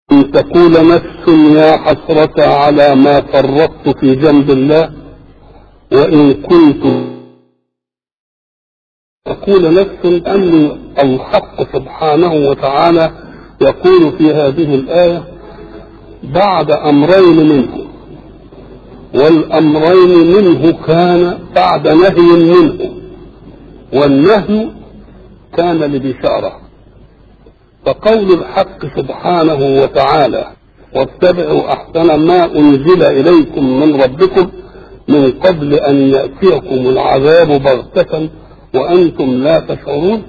أن تقول نفس يا حسرة على ما فرطت في جنب الله وإن كنت تقول نفس أن الحق سبحانه وتعالى يقول في هذه الآية بعد أمرين منه، والأمرين منه كان بعد نهي منه، والنهي كان لبشارة. فقول الحق سبحانه وتعالى واتبعوا أحسن ما أنزل إليكم من ربكم من قبل أن يأتيكم العذاب بغتة وأنتم لا تشعرون،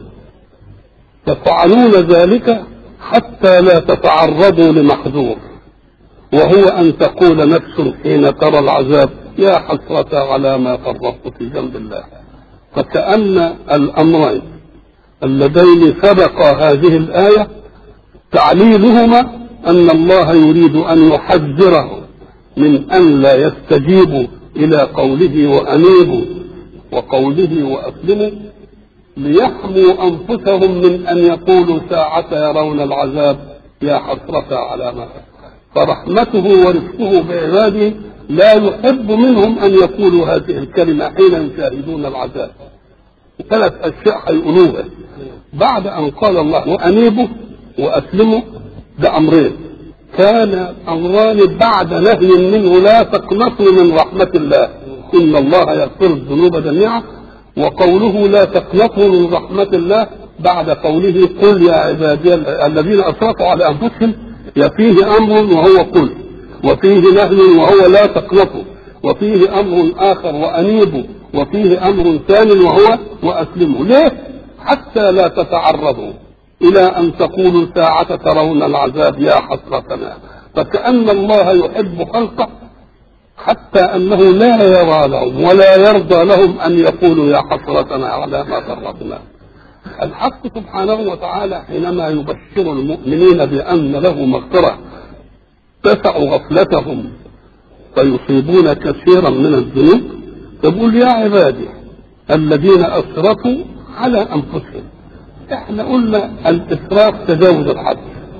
تفعلون ذلك حتى لا تتعرضوا لمحذور، وهو أن تقول نفس حين ترى العذاب يا حسرة على ما فرطت في جنب الله. فكأن الأمرين اللذين سبق هذه الآية تعليلهما أن الله يريد أن يحذرهم من أن لا يستجيبوا إلى قوله وأنيبوا وقوله وأسلموا، ليحموا أنفسهم من أن يقولوا ساعة يرون العذاب يا حسرة على ما. فرحمته ورفقه بعباده لا يحب منهم أن يقولوا هذه الكلمة حين يشاهدون العذاب. ثلاث أشياء هيقولوها بعد أن قال الله وأنيبوا وأسلموا، ده أمرين كان أمران بعد نهي منه لا تقنطوا من رحمة الله إن الله يغفر الذنوب جميعا، وقوله لا تقنطوا من رحمة الله بعد قوله قل يا عبادي الذين أسرفوا على أنفسهم، فيه أمر وهو قل، وفيه نهي وهو لا تقنطوا، وفيه أمر آخر وأنيبوا، وفيه أمر ثاني وهو وأسلموا. ليه؟ حتى لا تتعرضوا إلى أن تقولوا ساعة ترون العذاب يا حسرتنا. فكأن الله يحب خلقه حتى أنه لا يرى لهم ولا يرضى لهم أن يقولوا يا حسرتنا على ما فرطنا. الحق سبحانه وتعالى حينما يبشر المؤمنين بأن له مغفرة تسع غفلتهم فيصيبون كثيرا من الذنوب، يقول يا عبادي الذين أسرفوا على أنفسهم. احنا قلنا الإسراف تجاوز الحد.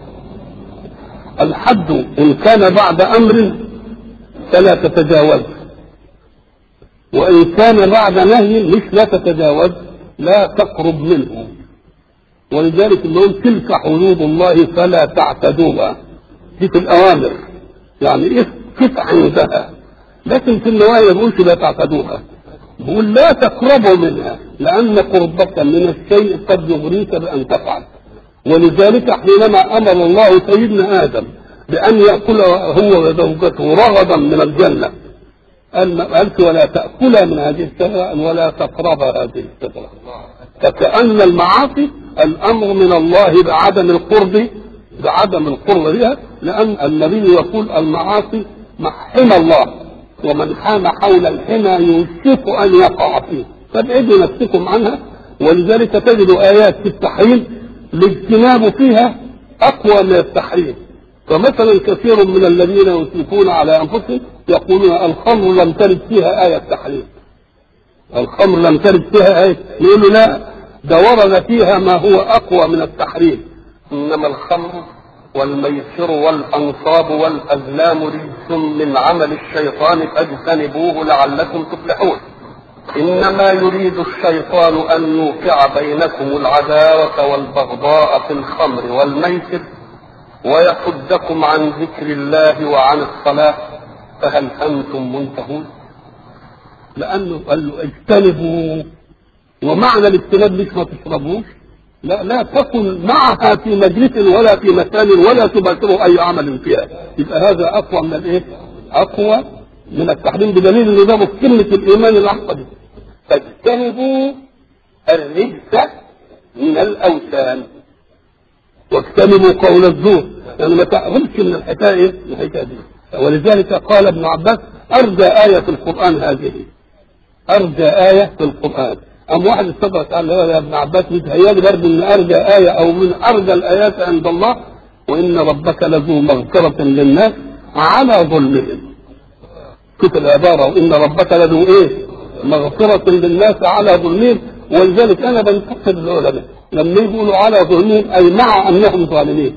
الحد إن كان بعد أمر فلا تتجاوز، وإن كان بعد نهي مش لا تتجاوز لا تقرب منه. ولذلك نقول تلك حدود الله فلا تعتدوها. دي في الأوامر يعني كف عندها، لكن في النواهي ما بيقولش لا تعتدوها، بيقول لا تقربوا منها، لأن قربك من الشيء قد يغريك بأن تفعل. ولذلك حينما أمر الله سيدنا آدم بأن يأكل هو وزوجته رغدا من الجنة قالت ولا تأكلا من هذه الشجرة ولا تقربا هذه الشجرة. فكأن المعاصي الأمر من الله بعدم القرب بها، لأن النبي يقول المعاصي محم الله، ومن حام حول الحمى يوشك أن يقع فيه، فابعدوا نفسكم عنها. ولذلك تجد آيات في التحريم الاجتناب فيها أقوى من التحريم. فمثلا كثير من الذين يسرفون على أنفسهم يقولون الخمر لم ترد فيها آية تحريم، الخمر لم ترد فيها آية، يقولوا لا ده ورد فيها ما هو أقوى من التحريم. إنما الخمر والميسر والأنصاب والأزلام رجس من عمل الشيطان فاجتنبوه لعلكم تفلحون. إنما يريد الشيطان أن يوقع بينكم العداوة والبغضاء في الخمر والميسر ويصدكم عن ذكر الله وعن الصلاة فهل أنتم منتهون. لأنه قال له اجتنبوا، ومعنى الاجتناب مش ما تشربوش، لا تكن معها في مجلس ولا في مكان ولا تباشروا أي عمل فيها. يبقى هذا أقوى من الإيه؟ أقوى من التحريم، بدليل إن ده كلمة الإيمان الأحقى دي. فاجتنبوا الرجس من الأوثان واجتنبوا قول الزور، يعني ما تقربش من الحكاية دي. ولذلك قال ابن عباس أرجى آية في القرآن هذه، أرجى آية في القرآن. أم واحد استدرك قال له يا ابن عباس متهيألي برضه من أرجى آية أو من أرجى الآيات عند الله وإن ربك لذو مغفرة للناس على ظلمهم. كيف العبارة وإن ربك لذو إيه؟ مغفرة للناس على ظلمهم. ولذلك أنا بنتقد العلماء لما يقولوا على ظلمهم أي مع أنهم ظالمين،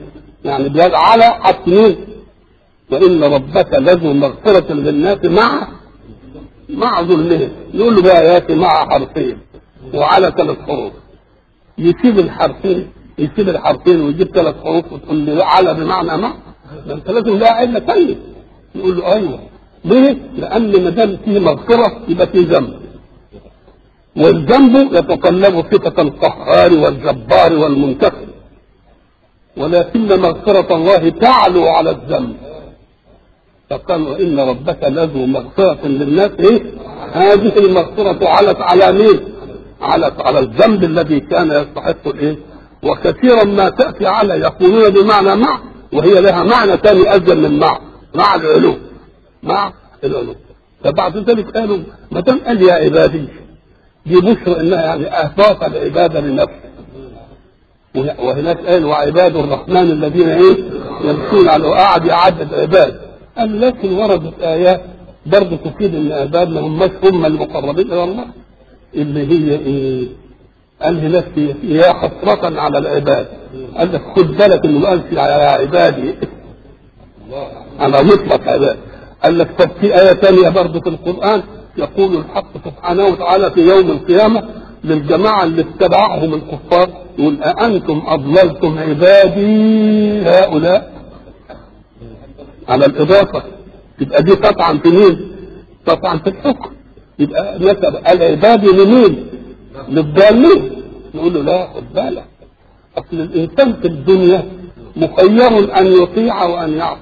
يعني بيد على حتمين، وإن ربك لذو مغفرة للناس مع ظلمهم. يقول له بقى ياتي مع حرفين وعلى 3 حروف، يسيب الحرفين ويجيب 3 حروف وتقول لي على بمعنى مع؟ ده انت لازم لها علة ثانية. يقول له ايوه. ليه؟ لأن ما دام فيه مغفرة يبقى فيه ذنب، والذنب يتطلب صفة القهار والجبار والمنتقم، ولكن مغفرة الله تعلو على الذنب. فقال وإن ربك لذو مغفرة للناس. هذه المغفرة علت على مين؟ علت على الذنب الذي كان يستحق وكثيرا ما تأتي على يقولون بمعنى مع، وهي لها معنى ثاني أزل من مع العلو. فبعد ذلك قالوا ما دام قال يا عبادي، دي بشرى انها يعني اهداف العباده لنفسه. وهناك قال وعباد الرحمن الذين يمشون على قاعد يعدد عباد. قال لكن وردت ايات برضه تفيد ان عباد ما هماش هم المقربين الى الله، اللي هي قال هناك يا حسرة على العباد. قال لك خد بالك انه قال يا عبادي على مطلق عباد. قال لك طب في آية ثانية برضه في القرآن يقول الحق سبحانه وتعالى في يوم القيامة للجماعة اللي اتبعهم الكفار، يقول أأنتم أضللتم عبادي هؤلاء، على الإضافة. يبقى دي قطعا في مين؟ قطعا في الحكم. يبقى نسب العباد لمين؟ للضالين. نقول له لا، خد بالك، أصل الإنسان في الدنيا مخير أن يطيع وأن يعصي،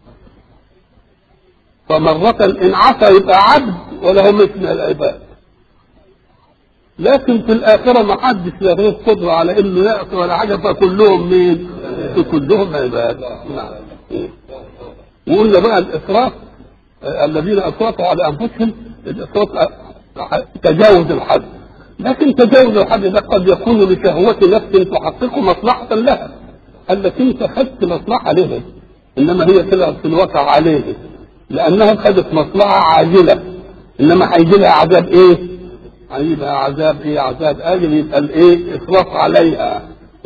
فمرة إن عصى يبقى عبد وله مثل العباد، لكن في الآخرة ما حدش له قدرة على إنه يعصي ولا حاجة، فكلهم مين؟ كلهم عباد. نعم. وقلنا بقى الإسراف، الذين أسرفوا على أنفسهم، الإسراف تجاوز الحد، لكن تجاوز الحد ده قد يكون لشهوة نفس تحقق مصلحة لها. قال لك أنت خدت مصلحة لها، إنما هي طلعت في الواقع عليه، لأنها خدت مصلحة عاجلة، إنما هيجي لها عذاب هيجيلها عذاب عذاب آجل، يبقى إسراف عليها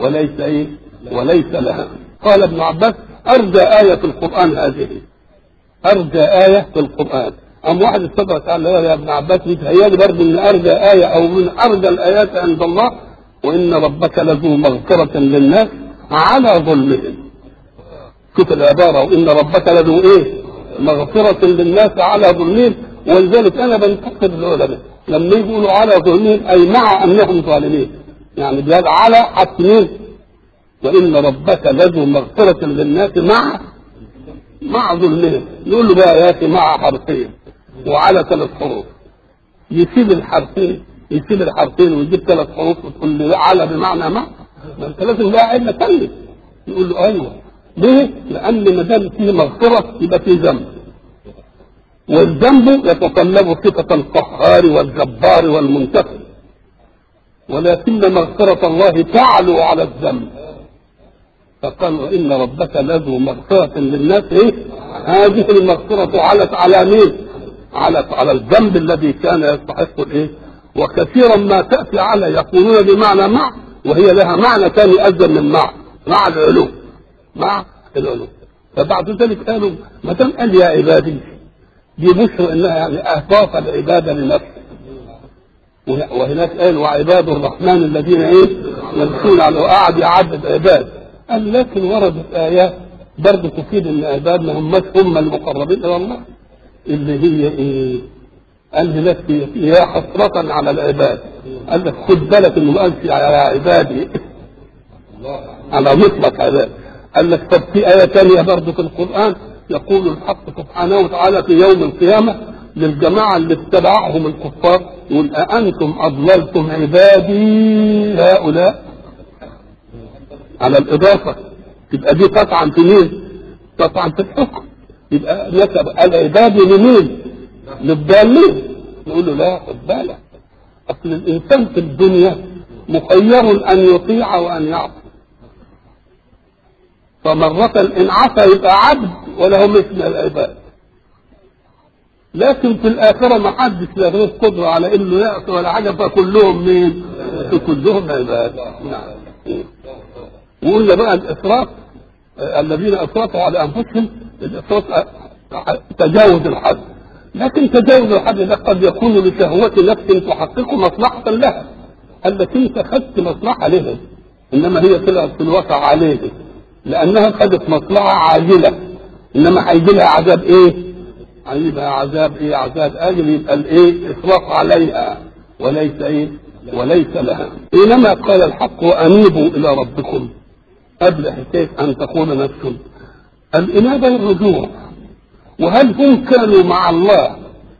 وليس لها. قال ابن عباس أرجى آية في القرآن هذه، أرجى آية في القرآن. أم واحد استدرك قال له يا ابن عباس بيتهيألي برضه من أرجى آية أو من أرجى الآيات عند الله وإن ربك لذو مغفرة للناس على ظلمهم. شوف العبارة، وإن ربك لذو مغفرة للناس على ظلمهم. ولذلك أنا بنتقد العلماء لما يقولوا على ظلمهم أي مع أنهم ظالمين، يعني بيقول على حتمين، وإن ربك لذو مغفرة للناس مع ظلمهم. يقول له بقى ياتي مع حرفين وعلى 3 حروف، يسيب الحرفين ويجيب 3 حروف وتقول لي على بمعنى مع؟ ما انت لازم لها علة ثانية. يقول له ايوه. ليه؟ لأن ما دام فيه مغفرة يبقى فيه ذنب، والذنب يتطلب صفة القهار والجبار والمنتقم، ولكن مغفرة الله تعلو على الذنب. فقال وإن ربك لذو مغفرة للناس. هذه المغفرة علت على مين؟ علت على الذنب الذي كان يستحق وكثيرا ما تأتي على يقولون بمعنى مع، وهي لها معنى ثاني أزل من مع العلو. فبعد ذلك قالوا ما دام قال يا عبادي، دي بشرى انها يعني اهداف العباده لنفسه. وهناك قال وعباد الرحمن الذين يمشون على قاعد يعدد عباد. قال لكن وردت ايات برضه تفيد ان عباد ما هماش هم المقربين الى الله، اللي هي قال هناك يا حسرة على العباد. قال لك خد بالك انه قال يا عبادي على مطلق عباد. قال لك طب في آية ثانية برضه في القرآن يقول الحق سبحانه وتعالى في يوم القيامة للجماعة اللي اتبعهم الكفار، يقول أأنتم أضللتم عبادي هؤلاء، على الإضافة. تبقى دي قطعا في مين؟ قطعا في الحكم. يبقى نسب العباد لمين؟ للضالين. نقول له لا، خد بالك، أصل الإنسان في الدنيا مخير أن يطيع وأن يعصي، فمرة إن عصى يبقى عبد وله مثل العباد، لكن في الآخرة ما حدش له قدرة على إنه يعصي ولا حاجة، فكلهم مين؟ كلهم عباد. نعم. وقلنا بقى الإسراف الذين اسرفوا على انفسهم الاسراف تجاوز الحد، لكن تجاوز الحد ده قد يكون لشهوة نفس تحقق مصلحة لها التي انت خدت مصلحة لها، انما هي طلعت في الواقع عليه لانها خدت مصلحة عاجلة، انما هيجي لها عذاب ايه؟ هيجيبها عذاب ايه؟ عذاب اجل، يبقى الايه؟ اسراف عليها وليس ايه؟ وليس لها. حينما قال الحق وانيبوا الى ربكم قبل حكايه ان تقول نفس، الانابه الرجوع، وهل هم كانوا مع الله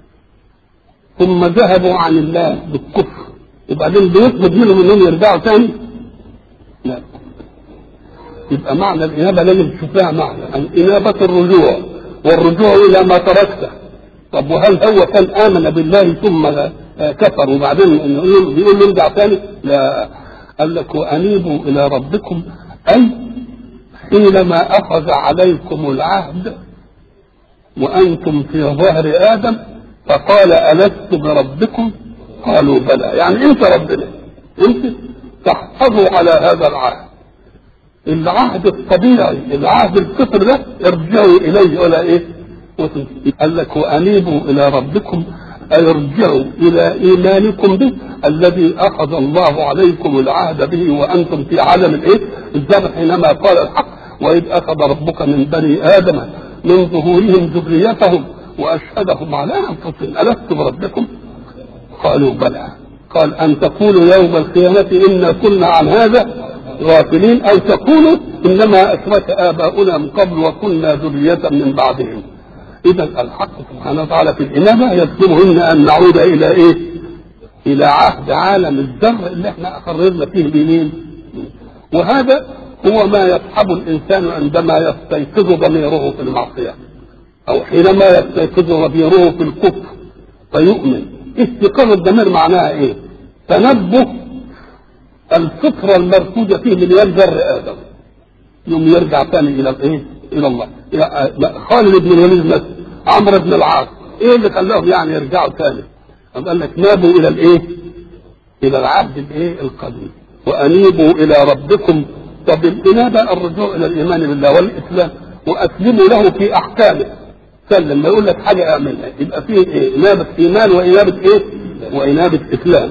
ثم ذهبوا عن الله بالكفر وبعدين بيطلب منهم انهم يرجعوا ثاني؟ لا. يبقى معنى الانابه لازم تشوفها معنى الانابه الرجوع، والرجوع الى ما تركته. طب وهل هو كان امن بالله ثم كفر وبعدين بيقول له ارجع ثاني؟ لا. قال لك وانيبوا الى ربكم، اي حينما اخذ عليكم العهد وانتم في ظهر ادم فقال الست بربكم؟ قالوا بلى. يعني انت ربنا، انت تحفظوا على هذا العهد، العهد الطبيعي، العهد الفطر ده ارجعوا اليه ولا ايه؟ قال لك وانيبوا الى ربكم اي ارجعوا الى ايمانكم به الذي اخذ الله عليكم العهد به وانتم في عالم الايه؟ الذبح، حينما قال الحق واذ اخذ ربك من بني ادم من ظهورهم ذريتهم واشهدهم على انفسهم الست بربكم؟ قالوا بلى. قال ان تقولوا يوم القيامه انا كنا عن هذا غافلين، او تقولوا انما اشرك اباؤنا من قبل وكنا ذريه من بعدهم. اذا الحق سبحانه وتعالى في الانابه يطلبنا ان نعود الى ايه؟ الى عهد عالم الذر اللي احنا اقررنا فيه بمين؟ وهذا هو ما يصحب الانسان عندما يستيقظ ضميره في المعصيه، او حينما يستيقظ ضميره في الكفر فيؤمن. استيقاظ الضمير معناها ايه؟ تنبه الفطره المركوزه فيه من ذر ادم، يوم يرجع ثاني الى الايه؟ الى الله. خالد بن الوليد مثلا، عمرو بن العاص، ايه اللي خلاهم يعني يرجعوا ثاني؟ قال لك نابوا الى الايه؟ الى العهد الايه؟ القديم. وانيبوا الى ربكم. طب الانابه الرجوع الى الايمان بالله والاسلام واسلموا له في احكامه. سلم، ما يقول لك حاجه اعملها يبقى فيه ايه؟ انابه ايمان وانابه ايه؟ وانابه اسلام.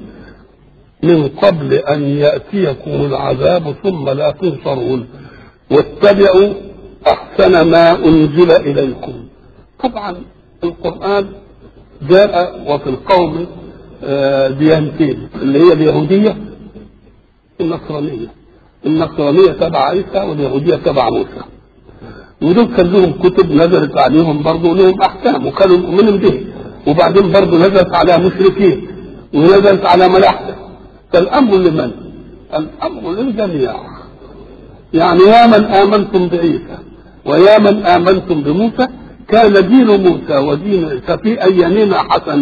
من قبل ان ياتيكم العذاب ثم لا تنصرون واتبعوا احسن ما انزل اليكم. طبعا القران جاء وفي القوم ديانتين، اللي هي اليهوديه النصرانيه. النصرانيه تبع عيسى واليهوديه تبع موسى، ودول كان لهم كتب نزلت عليهم برضه لهم احكام وكانوا مؤمنين به، وبعدين برضه نزلت على مشركين ونزلت على ملاحده. فالامر لمن؟ الامر للجميع. يعني يا من امنتم بعيسى ويا من امنتم بموسى كان دين موسى ودين عيسى في ايامنا حسن،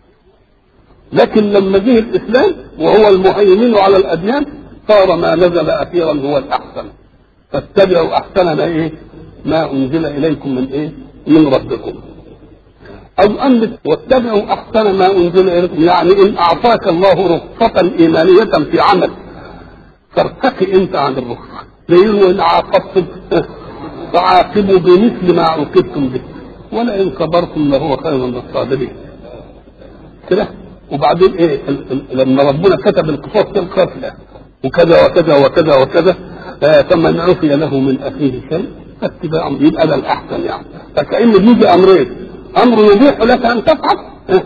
لكن لما جه الاسلام وهو المهيمن على الاديان صار ما نزل اخيرا هو الاحسن. فاتبعوا احسن ما ايه؟ ما انزل اليكم من ايه؟ من ربكم. او ان واتبعوا احسن ما انزل اليكم، يعني ان اعطاك الله رخصه ايمانيه في عمل ترتقي انت عن الرخصه. زي وان عاقبتم فعاقبوا بمثل ما عوقبتم به ولئن صبرتم لهو خير للصابرين. كده. وبعدين ايه؟ لما ربنا كتب القصاص في القتلى وكذا وكذا وكذا وكذا فمن عفي له من اخيه شيء فاتباع يبقى ده الاحسن. يعني فكأن بيجي امرين، امر يبيح لك ان تفعل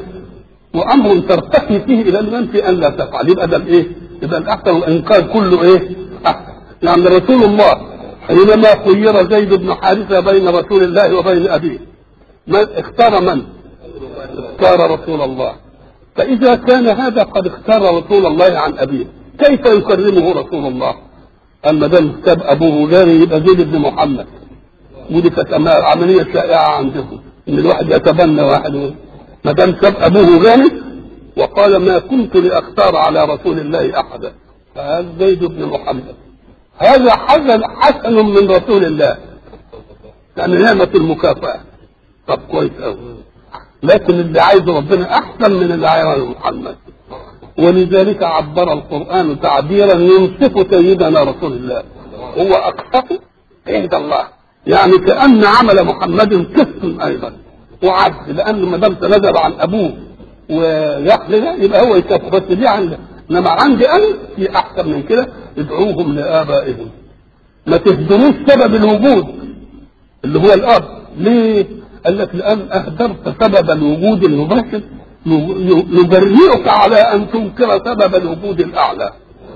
وامر ترتقي فيه الى المن في ان لا تفعل، يبقى ده الايه؟ يبقى الاحسن. والانقاذ كله ايه؟ احسن. يعني رسول الله حينما خير زيد بن حارثه بين رسول الله وبين ابيه من اختار؟ من اختار؟ رسول الله. فاذا كان هذا قد اختار رسول الله عن ابيه كيف يكرمه رسول الله؟ اما دام كتاب ابوه غيري يبقى زيد بن محمد. ودي كانت عمليه شائعه عندهم ان الواحد يتبنى واحد ما دام كتاب ابوه غيري وقال ما كنت لاختار على رسول الله احدا فهذا زيد بن محمد. هذا حسن من رسول الله، يعني نعمه المكافاه. طب كويس قوي، لكن اللي عايز ربنا احسن من اللي عايز محمد. ولذلك عبر القرآن تعبيرا ينصف سيدنا رسول الله، هو أقصف عند الله، يعني كأن عمل محمد قسط أيضا وعدل، لأنه ما دام تنازل عن أبوه ويحلل يبقى هو يكافئ، بس دي عندي، إنما عندي أنا في أحسن من كده، ادعوهم لآبائهم. ما تهدروش سبب الوجود اللي هو الأب. ليه؟ قال لك لأن أهدرت سبب الوجود المباشر يجرئك على أن تنكر سبب الوجود الأعلى.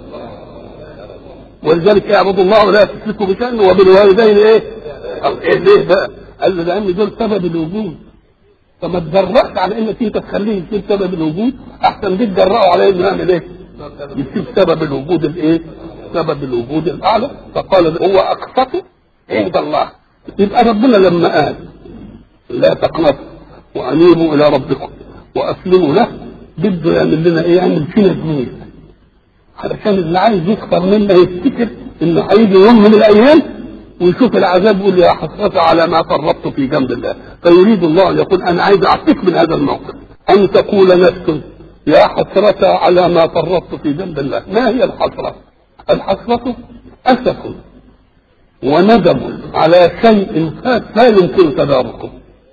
ولذلك اعبدوا الله ولا تشركوا بشأنه وبالوالدين ايه؟ ليه بقى؟ قال له لأن دول سبب الوجود، فما تجرأش على انك انت تخليه يصير سبب الوجود، احسن دي تجرأه على انه يعمل ايه؟ يصير سبب الوجود الايه؟ سبب الوجود الاعلى. فقال هو اقسط عند الله. يبقى ربنا لما قال لا تقنطوا وانيبوا الى ربكم واسلموا له، بده يعمل لنا ايه؟ يعمل فينا جميل، علشان اللي عايز يكفر منا يفتكر انه هيجي يوم من الايام ويشوف العذاب يقول يا حسرة على ما فرطت في جنب الله. فيريد الله ان يقول انا عايز اعطيك من هذا الموقف، ان تقول نفس يا حسرة على ما فرطت في جنب الله. ما هي الحسرة؟ الحسرة اسف وندم على شيء فات لا يمكن تداركه.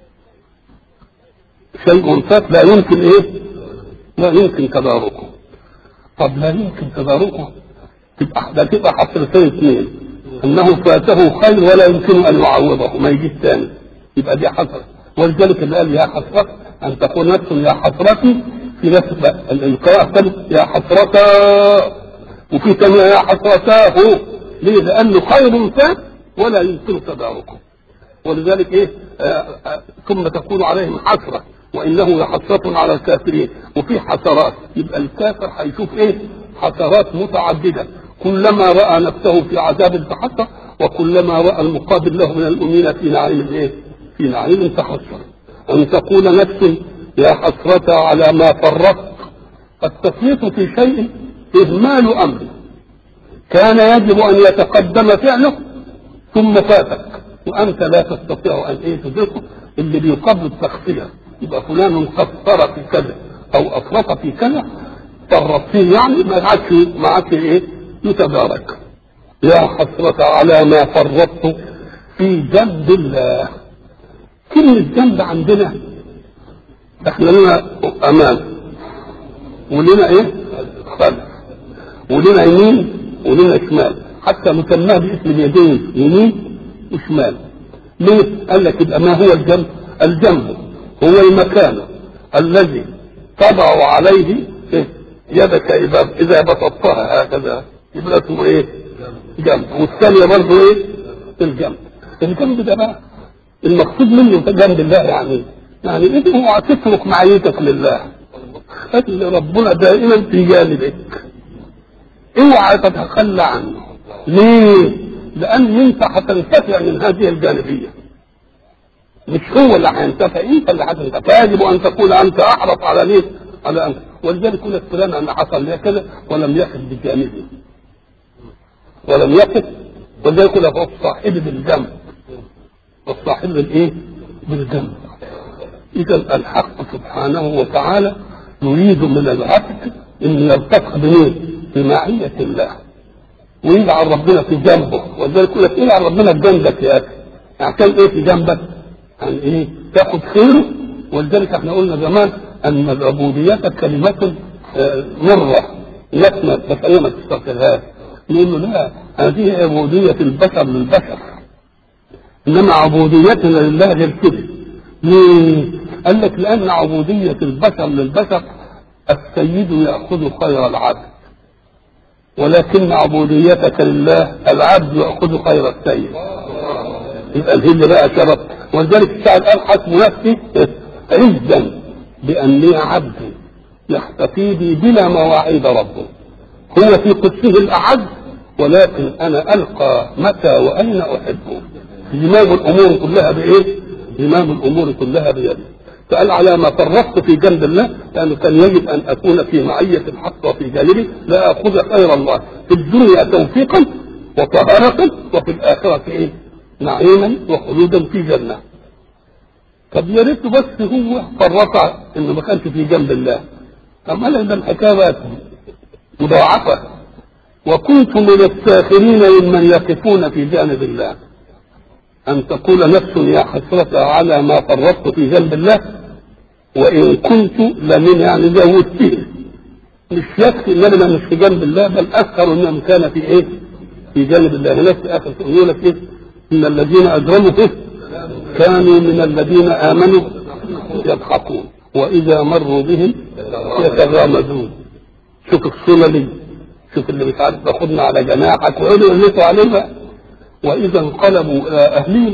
شيء فات لا يمكن ايه؟ لا يمكن تداركه. طب لا يمكن تداركه، تبقى حسرتين اثنين، انه فاته خير ولا يمكن ان يعوضه، ما يجيش ثاني، يبقى دي حسرة. ولذلك اللي قال يا حسرة ان تكون نفس يا حسرتي، في نفس القراءة يا حسرتا، وفي ثانية يا حسرتاه. ليه؟ لانه خير فات ولا يمكن تداركه. ولذلك ايه؟ ثم تكون عليهم حسرة وانه لحسرة على الكافرين. وفي حسرات، يبقى الكافر هيشوف ايه؟ حسرات متعددة، كلما رأى نفسه في عذاب تحسر، وكلما رأى المقابل له من المؤمنين في نعيم ايه؟ في نعيم تحسر. ان تقول نفس يا حسرة على ما فرطت. التفريط في شيء اهمال امر كان يجب ان يتقدم فعله ثم فاتك وانت لا تستطيع ان ايه تدركه. اللي بيقابل التخطير يبقى فلان قصر في كذا او افرط في كذا، فرط فيه، يعني ما عادش ايه يتدارك. يا حسرة على ما فرطت في جنب الله. كلمة جنب عندنا احنا لنا امام ولنا ايه؟ خلف، ولنا يمين ولنا شمال، حتى مسماه باسم اليدين يمين وشمال. ليه؟ قال لك يبقى ما هو الجنب؟ الجنب هو المكان الذي تضع عليه إيه؟ يدك اذا بسطتها هكذا يبقى اسمه ايه؟ جنب. والثانيه برضه ايه؟ الجنب. الجنب ده بقى المقصود منه جنب الله، يعني انت اوعى تترك معيتك لله، خلي ربنا دائما في جانبك، اوعى تتخلى عنه. ليه؟ لان انت هتنتفع من هذه الجانبيه، مش هو اللي هينتفع، انت اللي هتنتفع. يجب ان تكون انت احرص على ليه؟ على انت. ولذلك يقول فلان ان حصل لي كذا ولم يقف بجانبه، ولم يقف. ولذلك يقول الصاحب بالجنب، الصاحب بالايه؟ بالجنب. اذا الحق سبحانه وتعالى يريد من العبد ان يلتقي بمين؟ بمعية الله، ويجعل ربنا في جنبه. ولذلك يقول لك اجعل ربنا في جنبك يا اخي. عشان ايه في جنبك؟ عن ايه؟ تاخد خيره. ولذلك احنا قلنا زمان ان العبودية كلمة مرة نسمة، بس ايه ما تستغفرهاش. نقول له لا، هذه عبودية البشر للبشر، انما عبوديتنا لله غير كده. ليه؟ قال لك لان عبودية البشر للبشر السيد يأخذ خير العبد، ولكن عبوديتك لله العبد يأخذ خير السيد. يبقى الهل بقى شرف. ولذلك الشاعر قال حسب نفسي عزا بأني عبد يحتفي بي بلا مواعيد ربه. هو في قدسه الأعز، ولكن أنا ألقى متى وأين أحبه. زمام الأمور كلها بإيه؟ زمام الأمور كلها بيده. فقال على ما فرطت في جنب الله، لأنه كان يجب أن أكون في معية الحق وفي جانبه، لا أخذ خير الله في الدنيا توفيقا وطهارة، وفي الآخرة إيه؟ نعيما وخلودا في جنة. طب يا ريت بس هو فرط إنه ما كانش في جنب الله. أما لأن الحكاية مضاعفة. وكنت من الساخرين ممن يقفون في جانب الله. أن تقول نفس يا حسرة على ما فرطت في جنب الله وإن كنت لمن يعني زودته، مش يكفي إن أنا مش في جنب الله، بل أكثر من كان في إيه؟ في جانب الله. هناك في آخر يقول لك إيه؟ إن الذين أجرموا إيه؟ كانوا من الذين آمنوا يضحكون وإذا مروا بهم يتغامزون. شوف الصلة دي، شوف اللي مش عارف تاخدنا على جناحك ويقولوا يقلتوا عليها. وإذا انقلبوا إلى أهلهم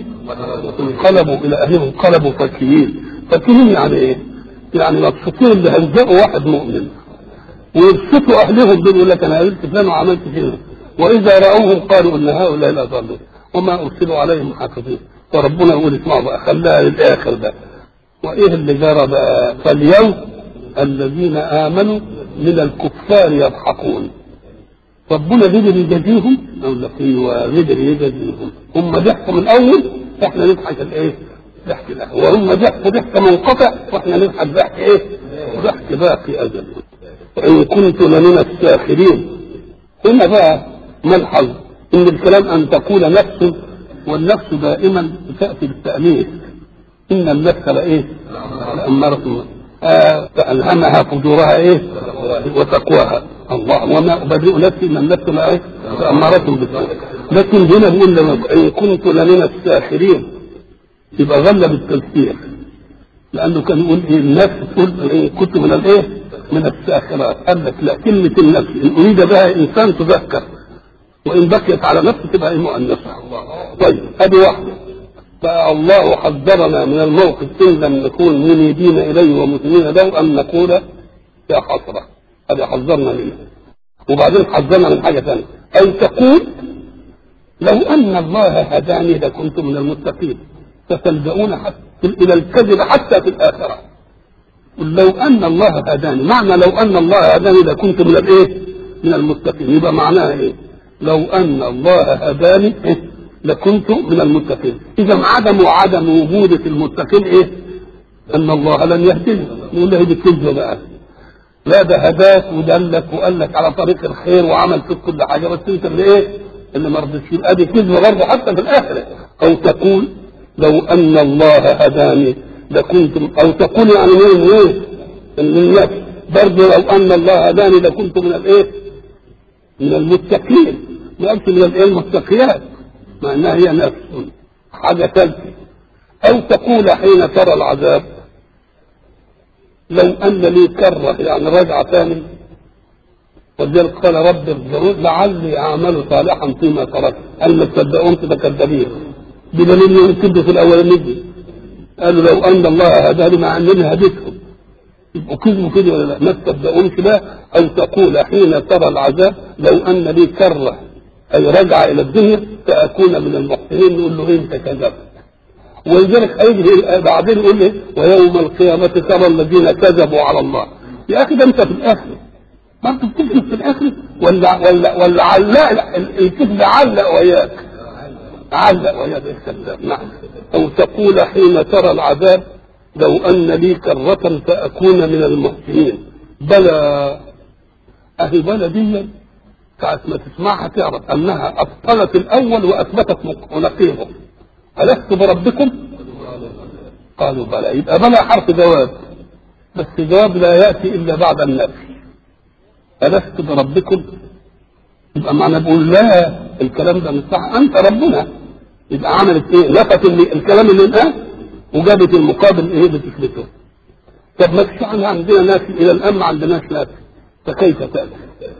انقلبوا فكهين. فكهين يعني إيه؟ يعني مبسوطين اللي هزقوا واحد مؤمن ويبسطوا أهلهم دول يقول لك أنا قلت فلان وعملت فيه. وإذا رأوهم قالوا إن هؤلاء لا ضلوا وما أرسلوا عليهم حافظين. فربنا يقول اسمعوا بقى خلاها للآخر ده. وإيه اللي جرى بقى؟ فاليوم الذين آمنوا من الكفار يضحكون. ربنا قدر يجازيهم أقول لك ايوه قدر يجازيهم. هم ضحكوا من الأول احنا نضحك الايه؟ ضحك الآخر. وهم ضحكوا ضحك منقطع واحنا نضحك ضحك ايه؟ ضحك باقي أجل. وإن كنت لمن الساخرين. هنا بقى ملحظ إن الكلام أن تقول نفس، والنفس دائما تأتي بالتأنيث. إن النفس لإيه؟ لأمارة فألهمها فجورها إيه؟ وتقواها. الله وما أبرئ نفسي إن النفس لإيه؟ لأمارة بالسوء. لكن هنا بيقول إن كنت لمن الساخرين يبقى غلب التذكير، لأنه كان يقول إيه النفس تقول إن كنت من الإيه؟ من الساخرات. قال لك لا، كلمة النفس إن أريد بها إنسان تذكر وإن بقيت على نفسه تبقى إيه؟ مؤنثة. طيب هذه واحدة. فالله حذرنا من الموقف إن لم نكون منيبين إليه ومسلمين له أن نقول يا حسرة. هذا حذرنا منه. وبعدين حذرنا من حاجة ثانية أي تقول لو أن الله هداني لكنت من المتقين. فتلجؤون إلى الكذب حتى في الآخرة. قل لو أن الله هداني، معنى لو أن الله هداني لكنت من الإيه؟ من المتقين. يبقى معناها إيه؟ لو أن الله هداني لكنت من المتقين. إذا عدم وجود المتقين إيه؟ أن الله لن يهدني. نقول له دي كذبة بقى. لا ده هداك ودلك وقال لك على طريق الخير وعمل فيك كل حاجة، بس أنت اللي إيه؟ اللي ما رضيتش. يبقى دي كذبة برضه حتى في الآخرة. أو تقول لو أن الله هداني لكنت، أو تقول يعني إيه؟ من النفس برضه لو أن الله هداني لكنت من الإيه؟ من المتقين. ما قالش من الإيه؟ المتقيات، مع أنها هي نفس حاجة ثالثة. أو تقول حين ترى العذاب لو أن لي كرة يعني رجعة ثاني. ولذلك قال رب ارجعون لعلي أعمل صالحا فيما تركت. قال ما تصدقون تكذبين بدليل يمكن في الأول نجي قالوا لو أن الله هداني مع أنني هديتهم. يبقوا كذبوا كده ولا لا؟ ما تصدقونش لا. أو تقول حين ترى العذاب لو أن لي كرة أي رجع إلى الدنيا فأكون من المحسنين. نقول له أنت كذبت. ولذلك هيجي بعدين يقول لي ويوم القيامة ترى الذين كذبوا على الله. يا أخي ده أنت في الآخر ما أنت بتكذب في الآخر ولا علق الكذب علق وياك الكذاب. نعم. أو تقول حين ترى العذاب لو أن لي كرة فأكون من المحسنين. بلى أهي بلى دي ساعة ما تسمعها تعرف أنها أبطلت الأول وأثبتت نقيضه. ألست بربكم؟ قالوا بلى. يبقى بلى حرف جواب، بس الجواب لا يأتي إلا بعد النفي. ألست بربكم؟ يبقى معنى بقول لا الكلام ده مش صح، أنت ربنا. يبقى عملت إيه؟ نفت الكلام اللي الآن وجابت المقابل إيه بتثبته. طب ما فيش عندنا نافي إلى الآن ما عندناش نافي، فكيف تأتي؟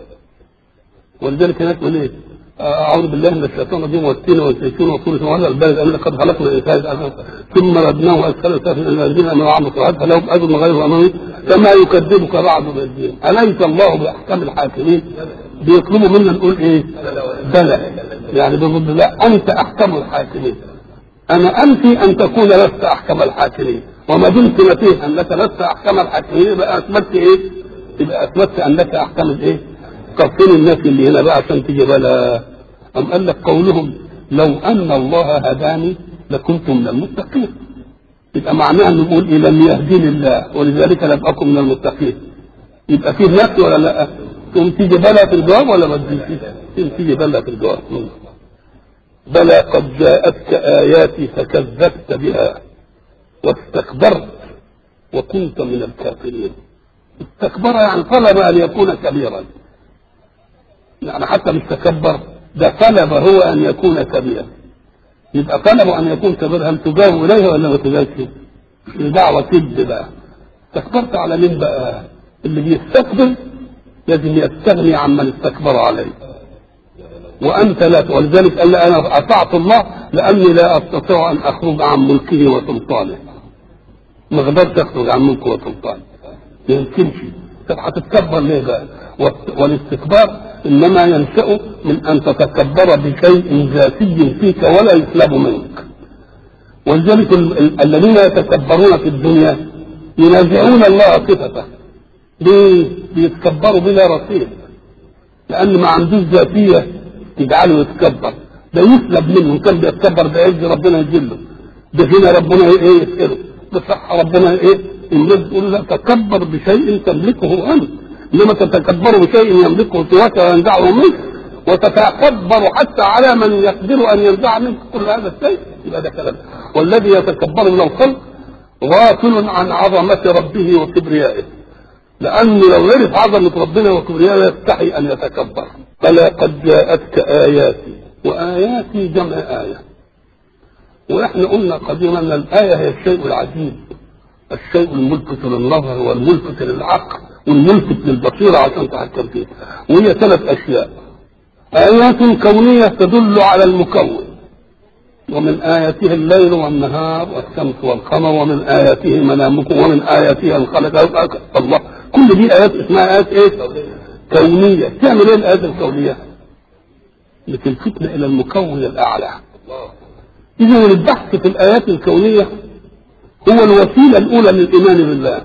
ولذلك هناك إيه؟ أعوذ بالله من الشيطان الرجيم والتين والزيتون وطول وهذا البلد أن لقد خلقنا الإنسان ثم ردناه أسفل سافلين الذين آمنوا وعملوا الصالحات فلهم أجر غير ممنون كما يكذبك بعض بالدين. أليس الله بأحكم الحاكمين؟ بيطلبوا منا نقول إيه؟ بلى. يعني بيقول لا أنت أحكم الحاكمين. أنا أنفي أن تكون لست أحكم الحاكمين، وما دمت نفيه أنك لست أحكم الحاكمين يبقى أثبتت إيه؟ يبقى أثبتت أنك أحكم الإيه؟ قصين الناس اللي هنا بقى عشان تيجي بلا. أم قال لك قولهم لو أن الله هداني لكنت من المتقين. يبقى معناها نقول إيه؟ لم يهديني الله ولذلك لم أكن من المتقين. يبقى فيه نفي ولا لا؟ تقوم تيجي بلا في الجواب ولا ما تجيش؟ تيجي بلا في الجواب. بلى قد جاءتك آياتي فكذبت بها واستكبرت وكنت من الكافرين. استكبر يعني طلب أن يكون كبيرا، يعني حتى مش تكبر، ده طلب هو أن يكون كبيرا. يبقى طلب أن يكون كبيرا، هل تجاوب إليه ولا ما تجاوبش؟ دعوة كذب بقى. استكبرت على مين بقى؟ اللي بيستكبر لازم يستغني عمن استكبر عليه، وأنت لا. ولذلك قال أنا أطعت الله لأني لا أستطيع أن أخرج عن ملكه وسلطانه. ما اقدرش أخرج عن ملكه وسلطانه، ما يمكنش. طب هتتكبر ليه بقى؟ والاستكبار إنما ينشأ من أن تتكبر بشيء ذاتي فيك ولا يسلب منك. ولذلك الذين يتكبرون في الدنيا ينازعون الله صفته. ليه؟ بيتكبروا بلا رصيد، لأن ما عندوش ذاتية تجعله يتكبر. ده يسلب منه، كان بيتكبر بعز ربنا يجله، ده هنا ربنا ايه يسأله، بصحة ربنا ايه يمرض. يقول لا تكبر بشيء تملكه أنت، إنما تتكبر بشيء يملكه سواك وينزعه منك، وتتكبر حتى على من يقدر أن ينزع منك كل هذا الشيء، يبقى ده كلام. والذي يتكبر من الخلق غافل عن عظمة ربه وكبريائه، لأنه لو عرف عظمة ربنا وكبريائه يستحي أن يتكبر. فلا قد جاءتك آياتي، وآياتي جمع آية. وإحنا قلنا قديما أن الآية هي الشيء العجيب، الشيء الملفت للنظر والملفت للعقل والملفت للبصيرة عشان تحكم فيه. وهي 3 أشياء: آيات كونية تدل على المكون، ومن آياته الليل والنهار والشمس والقمر، ومن آياته منامكم، ومن آياته أن خلق الله. كل دي آيات اسمها آيات إيه؟ كونية. تعمل إيه الآيات الكونية؟ بتلفتنا إلى المكون الأعلى. إذا البحث في الآيات الكونية هو الوسيلة الأولى للإيمان بالله،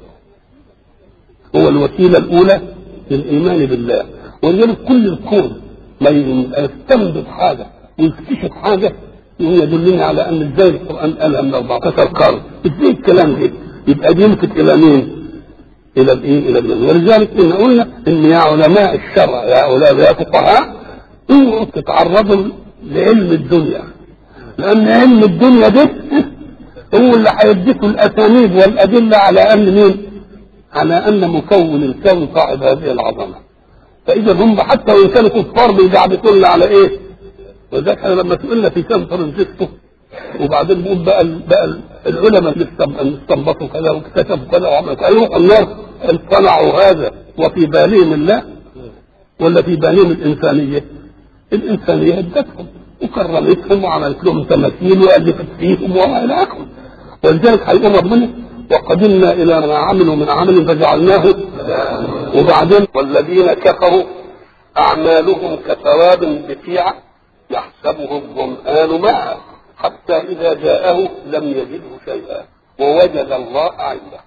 هو الوسيلة الأولى للإيمان بالله. ولذلك كل الكون ما يستنبط حاجة ويكتشف حاجة يدلني على أن إزاي القرآن قالها من 14 قرن، إزاي الكلام ده يبقى يلفت إلى مين؟ إلى الإيه؟ إلى الإيمان. ولذلك إن قلنا إن يا علماء الشرع، يا علماء يا فقهاء، اوعوا تتعرضوا لعلم الدنيا، لأن علم الدنيا ده هو اللي هيديكم الأسانيد والأدلة على أن مين؟ على أن مكون الكون صاحب هذه العظمة. فإذا هم حتى وإن كانوا كفار بيجعبطون على إيه؟ وذلك لما تقولنا في كم فرنسيسكو وبعدين بقول بقى العلماء اللي استنبطوا كذا واكتشفوا كذا وعملوا كذا، أيوة الناس صنعوا هذا وفي بالهم الله ولا في بالهم الإنسانية؟ الإنسانية ادتهم وكرمتهم وعملت لهم تماثيل وألفت فيهم وإلى آخره. ولذلك هيقول ربنا وقدمنا إلى ما عملوا من عمل فجعلناه. وبعدين والذين كفروا أعمالهم كسراب بقيعة يحسبه الظمآن ماء حتى إذا جاءه لم يجده شيئا ووجد الله عنده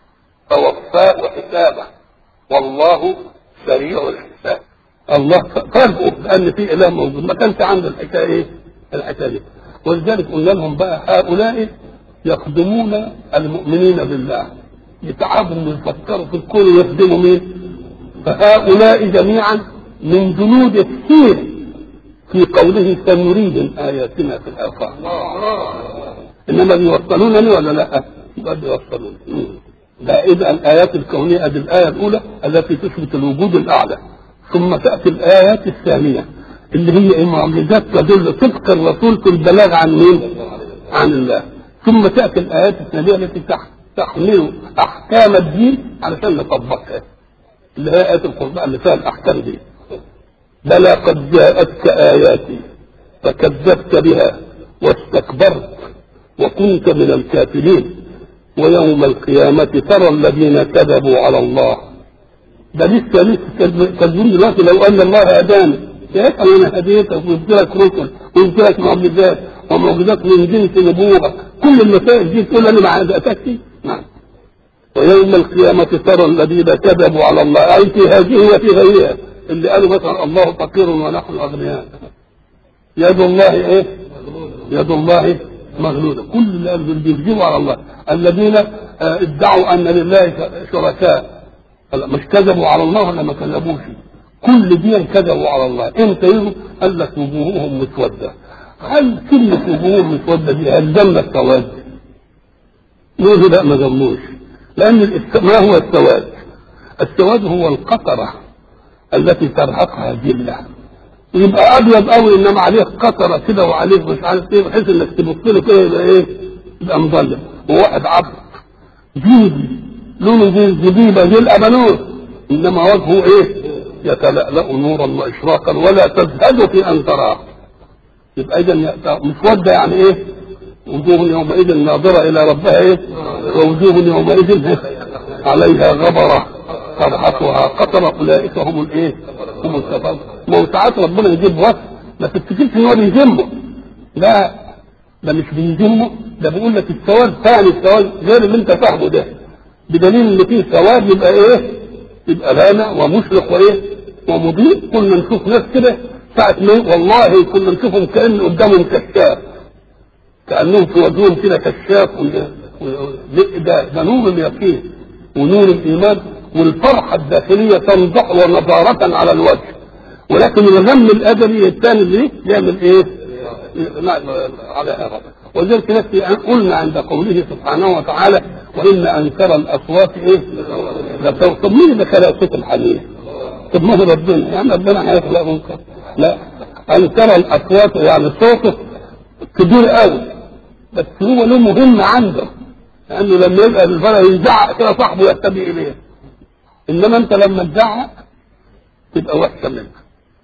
فوفاه حسابه والله سريع الحساب. الله فرقه لأن في إله موجود، ما كانش عنده الحكاية إيه؟ الحكاية دي. ولذلك قلنا لهم بقى هؤلاء يخدمون المؤمنين بالله، يتعبوا يفكروا في الكون ويخدموا مين؟ فهؤلاء جميعا من جنود كثير في قوله سنريهم آياتنا في الآفاق. إنما بيوصلونني ولا لا؟ يبقى بيوصلون. ده إذا الآيات الكونية هذه الآية الأولى التي تثبت الوجود الأعلى، ثم تأتي الآيات الثانية اللي هي معجزات تدل صدق الرسول في البلاغ عن مين؟ عن الله. ثم تأتي الآيات الثانية التي تحمل أحكام الدين علشان نطبقها، اللي هي آيات القرآن اللي فيها الأحكام دي. بلى قد جاءتك آياتي فكذبت بها واستكبرت وكنت من الكافرين ويوم القيامة ترى الذين كذبوا على الله. ده لسه كذبون دلوقتي. لو أن الله هداني يسأل أنا هديتك ويبدلك رسل ويبدلك معجزات ومعجزات من جنس نبوة، كل المسائل دي تقول أنا ما أتأتي. نعم. ويوم القيامة ترى الذين كذبوا على الله، أي في هذه وفي غيرها، اللي قالوا مثلا الله فقير ونحن أغنياء، يد الله إيه؟ يد الله مغلولة. كل اللي بيكذبوا على الله الذين ادعوا أن لله شركاء مش كذبوا على الله ولا ما كذبوش، كل دي كذبوا على الله. امتى يجوا؟ قال لك وجوههم مسودة هل كلمة وجوه مسودة دي هل ذم السواد؟ نقول لا ما ذموش، لأن ما هو السواد؟ السواد هو القطرة التي ترهقها جلة، يبقى أبيض قوي إنما عليه قطرة كده وعليه مش عارف إيه، بحيث إنك تبص له كده يبقى إيه؟ يبقى مظلم. وواحد عبد جيدي لونه زي الزبيبة زي الأبانوس، إنما وجهه إيه؟ يتلألأ نورا وإشراقا ولا تزهد في أن تراه. يبقى إذا مسودة يعني إيه؟ وجوه يومئذ ناظرة إلى ربها إيه؟ ووجوه يومئذ عليها غبرة ترهقها قطرة، أولئك هم الإيه؟ هم الكفار. ما هو ساعات ربنا يجيب وصف ما تفتكرش إن هو بيذمه، لا ده مش بيذمه، ده بيقول لك السواد ثاني، السواد غير اللي أنت فاهمه ده، بدليل إن فيه سواد يبقى إيه؟ يبقى لامع ومشرق وإيه؟ ومضيء. كنا نشوف ناس كده ساعة ما والله كنا نشوفهم كأن قدامهم كشاف، كأنهم في وجههم كده كشاف، ده نور اليقين ونور الإيمان والفرحة الداخلية تنضح ونضارة على الوجه. ولكن الغم الأدبي الثاني اللي يعمل إيه؟ على هذا. وذلك نفسي قلنا عند قوله سبحانه وتعالى وإن أنكر الأصوات إيه؟ طب مين اللي خلق صوت الحنين؟ طب ما هو ربنا، يعني ربنا هيخلق منكر؟ لا، أنكر الأصوات يعني صوته كبير قوي، بس هو له مهم عنده، لأنه لما يبقى الفرق يزعق كده صاحبه يتبع إليه، إنما أنت لما تزعق تبقى وحشة منك.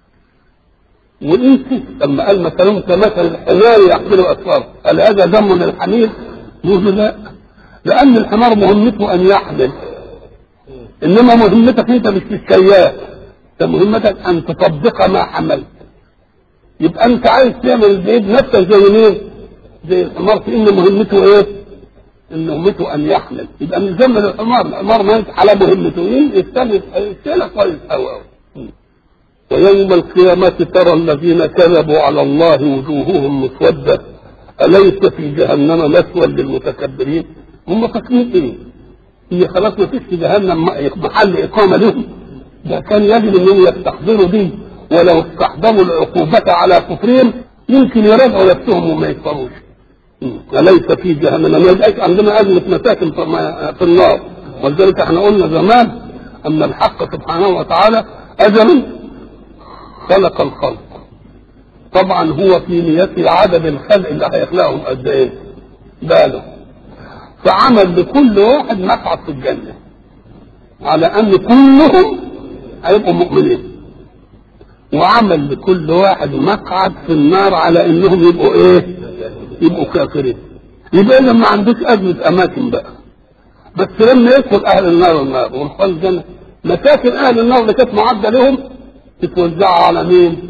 وانت لما قال مثلا كمثل الحمار يحمل اسفاره، قال هذا دم من الحمير؟ يقول لا، لان الحمار مهمته ان يحمل، انما مهمتك انت مش السياق، ده مهمتك ان تطبق ما حملت. يبقى انت عايز تعمل بايد نفسك زي مين؟ زي الحمار، في ان مهمته ايه؟ ان مهمته ان يحمل. يبقى من زمن الحمار ما على مهمته يستلف السيلة كويس قوي. ويوم القيامة ترى الذين كذبوا على الله وجوههم مسودة أليس في جهنم مثوى للمتكبرين؟ هم فاكرين ايه؟ هي خلاص ما فيش في جهنم محل إقامة لهم؟ ده كان يجب أنهم يستحضروا دي، ولو استحضروا العقوبة على كفرهم يمكن يراجعوا نفسهم وما يكفروش. أليس في جهنم، ما يبقاش عندنا أزمة مساكن في النار. ولذلك احنا قلنا زمان أن الحق سبحانه وتعالى أجل خلق الخلق، طبعا هو في نيته عدد الخلق اللي هيخلقهم قد ايه باله، فعمل لكل واحد مقعد في الجنه على ان كلهم هيبقوا مؤمنين، وعمل لكل واحد مقعد في النار على انهم يبقوا ايه؟ يبقوا كافرين. يبقى اذا ما عندوش ازمه اماكن بقى، بس لما يدخل اهل النار النار ويدخل الجنه، مساكن اهل النار اللي كانت معده لهم تتوزع على مين؟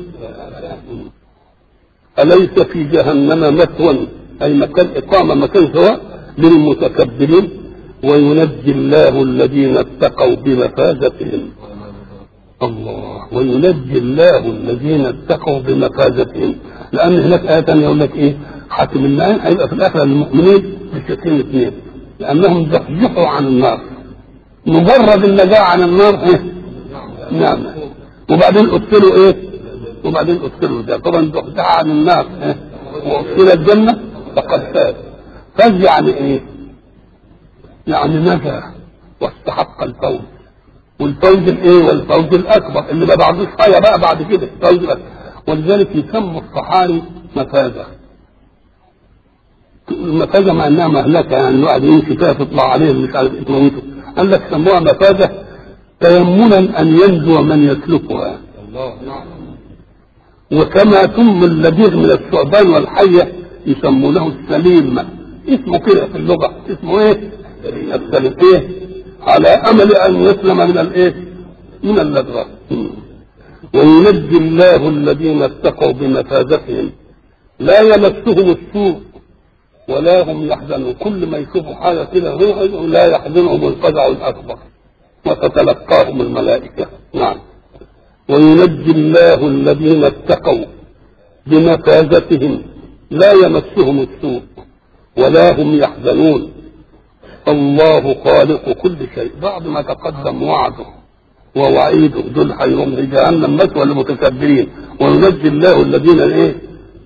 أليس في جهنم مثوى أي مكان إقامة، مكان سواء للمتكبرين وينجي الله الذين اتقوا بمفازتهم. الله، وينجي الله الذين اتقوا بمفازتهم، لأن هناك آية ثانية يقول لك إيه؟ حاتم النعيم هيبقى في الآخرة للمؤمنين بشكلين اثنين، لأنهم زحزحوا عن النار، مجرد النجاة عن النار إيه؟ نعم، وبعدين ادخلوا ايه؟ وبعدين ادخلوا ده طبعا زحزح عن النار وادخل الجنه فقد فاز. فاز يعني ايه؟ يعني نجا واستحق الفوز، والفوز الايه؟ والفوز الاكبر اللي ما بعدوش حاجه بقى بعد كده الفوز الأكبر. ولذلك يسموا الصحاري مفازه. المفازه مع انها مهلكه، يعني الواحد يمشي فيها تطلع عليه مش عارف تموته، قال لك سموها مفازه تيمنا ان ينجو من يسلكها. وكما ثم اللذيذ من الثعبان والحيه يسمونه السليم، اسمه كده في اللغه، اسمه ايه؟ السليم، ايه؟ على امل ان يسلم من الايه؟ من اللذات. وينجي الله الذين اتقوا بمفازتهم لا يمسهم السوء ولا هم يحزنون. كل ما يشوفوا حاجه كده لا يحزنهم الفزع الاكبر وتتلقاهم الملائكة. نعم، وينجي الله الذين اتقوا بمفازتهم لا يمسهم السوء ولا هم يحزنون. الله خالق كل شيء. بعد ما تقدم وعده ووعيده دول هيهم جهنم مثوى للمتكبرين، وينجي الله الذين ايه؟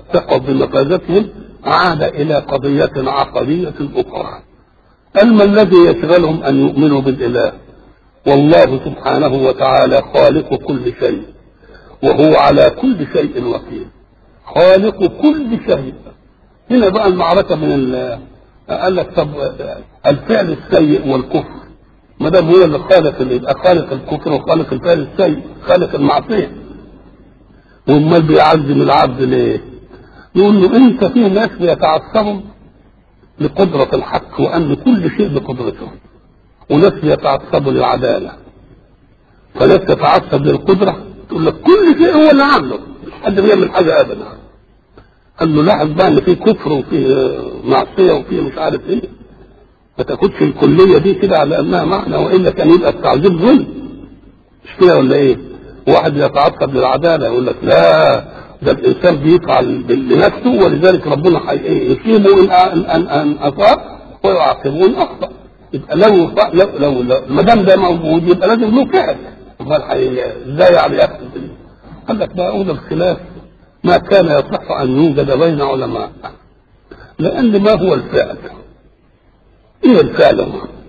ثقوا بمفازتهم عاد إلى قضية عقدية أخرى. ما الذي يشغلهم أن يؤمنوا بالإله؟ والله سبحانه وتعالى خالق كل شيء، وهو على كل شيء وكيل، خالق كل شيء. هنا بقى المعركة من قال لك طب الفعل السيء والكفر، ما دام هو اللي خالق، اللي يبقى خالق الكفر وخالق الفعل السيء، خالق المعصية، وامال بيعزم العبد ليه؟ يقول له انت في ناس بيتعصبوا لقدرة الحق وان كل شيء بقدرته، وناس يتعصبوا للعدالة، فناس تتعصب للقدرة تقول لك كل شيء هو اللي عامله، مش حد بيعمل حاجة ابدا. قال له لاحظ بقى ان في كفر وفي معصية وفي مش عارف ايه، ما تاخدش الكلية دي كده على انها معنى، والا كان يبقى التعذيب ظلم، مش كده ولا ايه؟ واحد يتعصب للعدالة يقول لك لا ده الانسان بيفعل لنفسه ولذلك ربنا يصيبه ان اصاب ويعاقبه ان اخطأ. يبقى لو ما دام ده موجود يبقى لازم له فعل، امال ازاي يعني يحصل؟ قال لك بقى اولى الخلاف ما كان يصح ان يوجد بين علماء، لان ما هو الفعل؟ ايه الفعل؟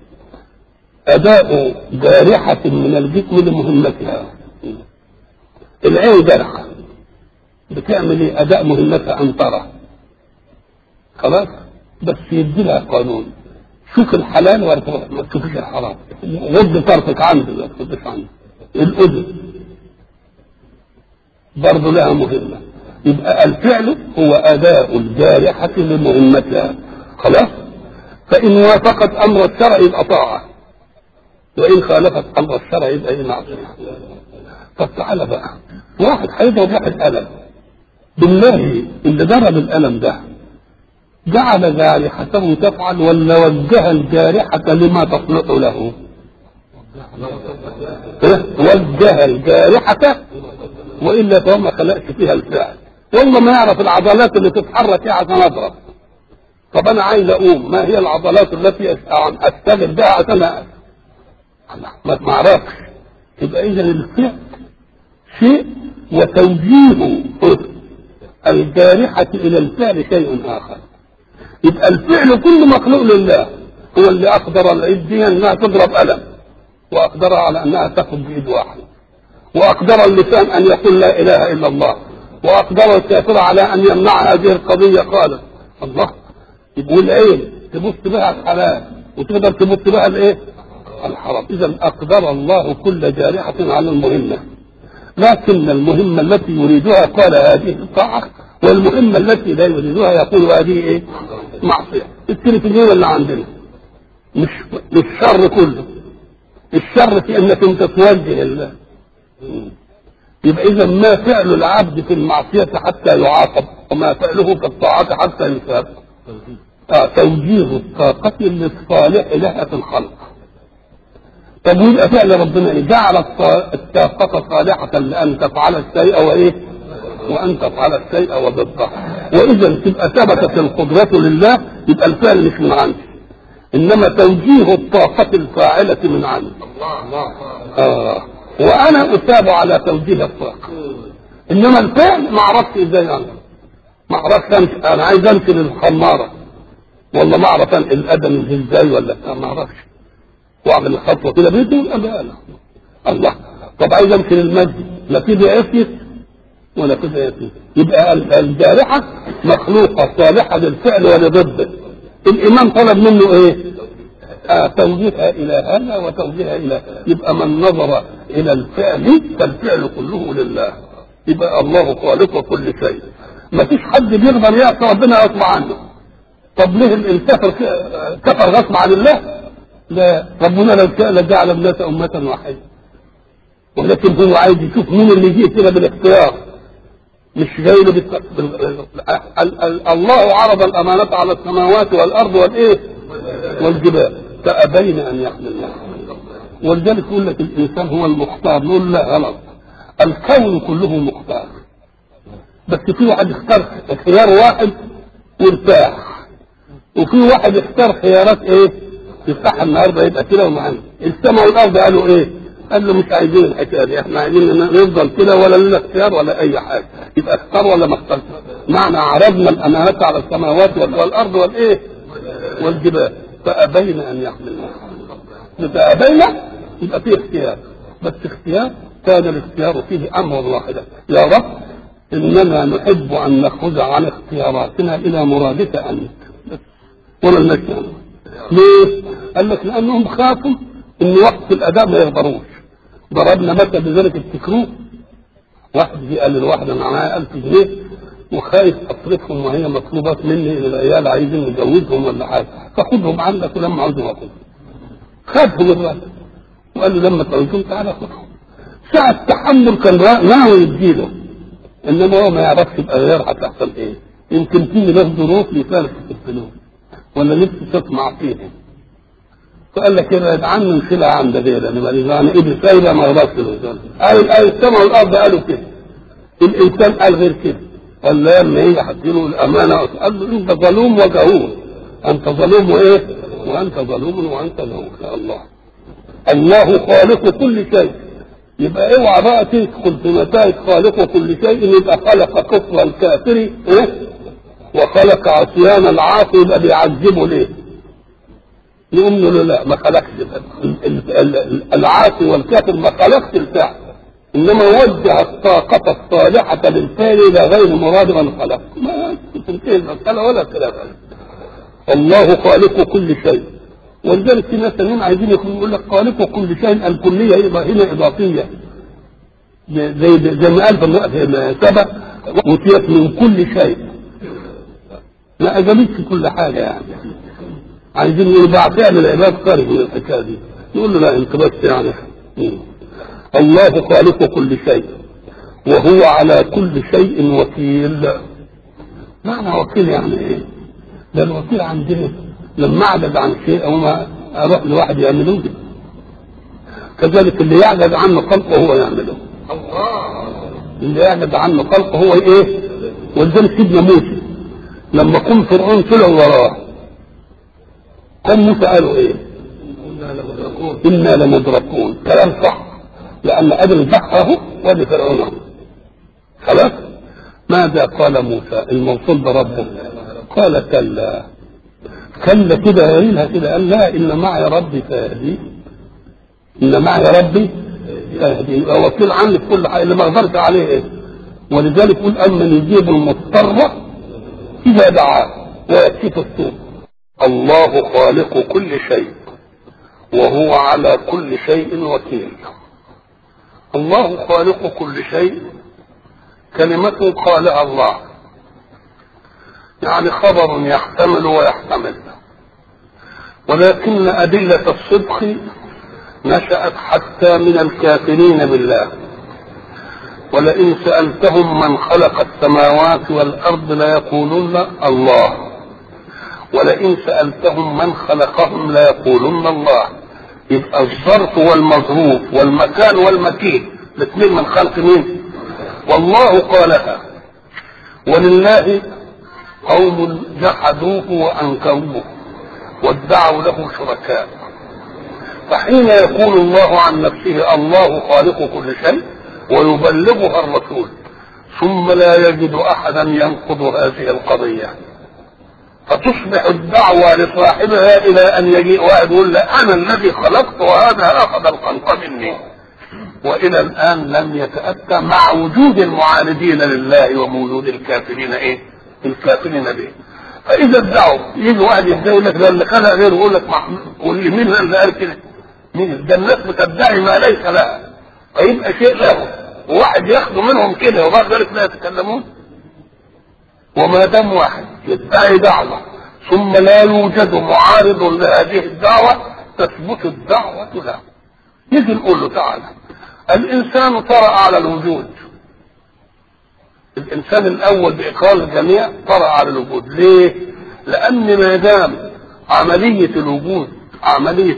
اداء جارحة من الجسم لمهمتها. العين جارحة بتعمل ايه؟ اداء مهمتها ان ترى، خلاص، بس يدي لها قانون، شوف الحلال ولا ما تشوفش الحرام، غض طرفك عنده ما تغضش عنده. الاذن برضه لها مهمة، يبقى الفعل هو اداء الجارحة لمهمتها، خلاص. فان وافقت امر الشرع يبقى طاعة، وان خالفت امر الشرع يبقى ايه؟ معصية. طب تعالى بقى، واحد هيضرب واحد قلم، بالله اللي ضرب القلم ده جعل جارحته تفعل ولا وجه الجارحة لما تصلح له؟ وجه الجارحة، وإلا فهو ما خلقش فيها الفعل، والله ما يعرف العضلات اللي تتحرك ايه عشان اضرب. طب انا عايز اقوم، ما هي العضلات التي اشتغل بها عشان ما اعرفش. يبقى اذا الفعل شيء وتوجيه الجارحة الى الفعل شيء اخر. يبقى الفعل كله مخلوق لله، هو اللي اقدر اليد دي انها تضرب قلم، واقدرها على انها تاخذ بايد واحد، واقدر اللسان ان يقول لا اله الا الله، واقدر الكافر على ان يمنع هذه القضيه. قال الله. يبقى العين تبص بها الحلال وتقدر تبص بها الايه؟ الحرام. اذا اقدر الله كل جارحه على المهمه، لكن المهمه التي يريدها قال هذه الطاعه، والمهمه التي لا يريدها يقول هذه ايه؟ معصيه. التلفزيون اللي عندنا مش شر كله، الشر في انك انت توجه الله. يبقى اذا ما فعل العبد في المعصيه حتى يعاقب، وما فعله في الطاعه حتى يثاب. توجيه الطاقه للصالح لها في الخلق. طب ويبقى فعل ربنا ايه؟ جعل الطاقه صالحه لان تفعل الشيء وايه؟ وان تفعل الشيء وضده. واذا تبقى ثبتت القدره لله، يبقى الفعل مش من عندي، انما توجيه الطاقه الفاعله من عندي. وانا اثاب على توجيه الطاقه، انما الفعل ما اعرفش ازاي اعمل، ما اعرفش امشي، انا عايز امشي للخماره والله ما اعرف انقل القدم ازاي ولا ما اعرفش، واعمل الخطوه كده بيدي والامانه. الله. طب عايز امشي للمسجد، لا كده يفيد ولا كده يفيد. يبقى الجارحه مخلوقه صالحه للفعل ولضده. الامام طلب منه ايه؟ توجيهها الى هذا وتوجيهها الى هذا. يبقى من نظر الى الفعل فالفعل كله لله، يبقى الله خالق كل شيء. ما فيش حد بيقدر يعصي ربنا غصب عنه. طب ليه الكفر كفر غصب عن الله؟ لا، ربنا لو شاء لجعل الناس امه واحده، ولكن هو عايز يشوف مين اللي يجي كده بالاختيار، مش جاي له الله عرض الامانه على السماوات والارض والايه؟ والجبال، فابين ان يحملنها. ولذلك يقول لك الانسان هو المختار، نقول لا غلط، الكون كله مختار، بس في واحد اختار خيار واحد وارتاح، وفي واحد اختار خيارات ايه؟ يفتح النهارده يبقى كده ومعنى. السماء والارض قالوا ايه؟ قال له مش عايزين الحكايه دي، احنا عايزين نفضل كده ولا لنا اختيار ولا اي حاجه، يبقى اختار ولا ما اختارش. معنى عرضنا الامانات على السماوات والارض والايه والجبال فابين ان يحملنها. اذا ابينا يبقى فيه اختيار، بس اختيار كان الاختيار فيه امر واحدا، يا رب اننا نحب ان نخرج عن اختياراتنا الى مرادك انت ولا المكان. ليه؟ قال لك لانهم خافوا ان وقت الاداء ما يقدروش. ضربنا مثل بذلك التكروه، واحد جه قال للواحد انا معايا 1000 جنيه وخايف اصرفهم وهي مطلوبات مني للعيال عايزين نجوزهم ولا حاجه، فخذهم عندك ولما عاوزهم اخذهم. خدهم الراجل وقال له لما تعوزهم تعالى خذهم. ساعة تحمل كان ناوي يديله، انما هو ما يعرفش يبقى غير هتحصل ايه. يمكن تيجي له ظروف يفارق في الفلوس ولا نفسه تطمع فيهم، فقال لك ابعد عنه نشيلها عند ديلا يعني ابن سايبه ما يغلطش. اي السماء والارض قالوا كده، الانسان قال غير كده، قال لا لما هي هتديله الامانه قال له انت ظلوم وجهول، انت ظلوم وايه وانت ظلوم وانت ظلوم. يا الله الله خالق كل شيء، يبقى اوعى بقى تدخل في نتائج خالق كل شيء يبقى خلق كفر الكافر ايه وخلق عصيان العاصي يبقى بيعذبه ليه؟ يقول له لا ما خلقش العاصي والكافر ما خلقش الفعل، انما وجه الطاقة الصالحة للفعل الى غير مراد من خلق. ما تنتهي المسألة ولا كلام. الله خالق كل شيء، ولذلك في ناس ثانيين عايزين يقول لك خالق كل شيء، الكلية يبقى هنا اضافية زي ما قال في سبق وتيت من كل شيء، لا اجابتش كل حاجة يعني. عايزين يقولوا بعد فعل العباد خارج من الحكايه دي، يقول له لا انت بس يعني الله خالق كل شيء وهو على كل شيء وكيل. معنى وكيل يعني ايه؟ ده الوكيل عندنا لما اعجز عن شيء او ما اروح لواحد يعمله لي، كذلك اللي يعجز عنه خلقه هو يعمله. اللي يعجز عنه خلقه هو ايه؟ ولذلك سيدنا موسى لما قام فرعون طلعوا وراه، قام موسى قالوا ايه؟ إنا لمدركون. كلام صح، لأن أبي البحر اهو وادي فرعون خلاص. ماذا قال موسى الموصول بربه؟ قال كلا كلا كده يرينها كده، قال لا إن معي ربي سيهدي، إن معي ربي سيهدي. يبقى وكيل عني في كل حاجة اللي ما اقدرش عليه ايه. ولذلك يقول أمن يجيب المضطر إذا دعاه ويكشف السوء. الله خالق كل شيء وهو على كل شيء وكيل. الله خالق كل شيء كلمة قالها الله، يعني خبر يحتمل ويحتمل، ولكن أدلة الصدق نشأت حتى من الكافرين بالله. ولئن سألتهم من خلق السماوات والأرض ليقولن الله، ولئن سألتهم من خلقهم ليقولن الله. يبقى الظرف والمظروف والمكان والمكين الاثنين من خلق مين؟ والله قالها. ولله قوم جحدوه وأنكروه وادعوا له شركاء. فحين يقول الله عن نفسه الله خالق كل شيء ويبلغها الرسول ثم لا يجد أحدا ينقض هذه القضية، فتصبح الدعوة لصاحبها إلى أن يجيء واحد يقول له أنا الذي خلقت وهذا أخذ الخلق مني. وإلى الآن لم يتأتى مع وجود المعاندين لله وموجود الكافرين إيه؟ الكافرين به. فإذا ادعوا يجي واحد يقول لك ده اللي خلق غيره، يقول لك قول لي مين اللي قال كده؟ مين؟ ده الناس بتدعي ما ليس لها، فيبقى شيء له وواحد ياخذوا منهم كده وبعد ذلك لا يتكلمون. وما دام واحد يدعي دعوة ثم لا يوجد معارض لهذه الدعوة تثبت الدعوة له. نيجي نقول له تعالى الإنسان طرأ على الوجود، الإنسان الأول بإقرار الجميع طرأ على الوجود. ليه؟ لأن ما دام عملية الوجود عملية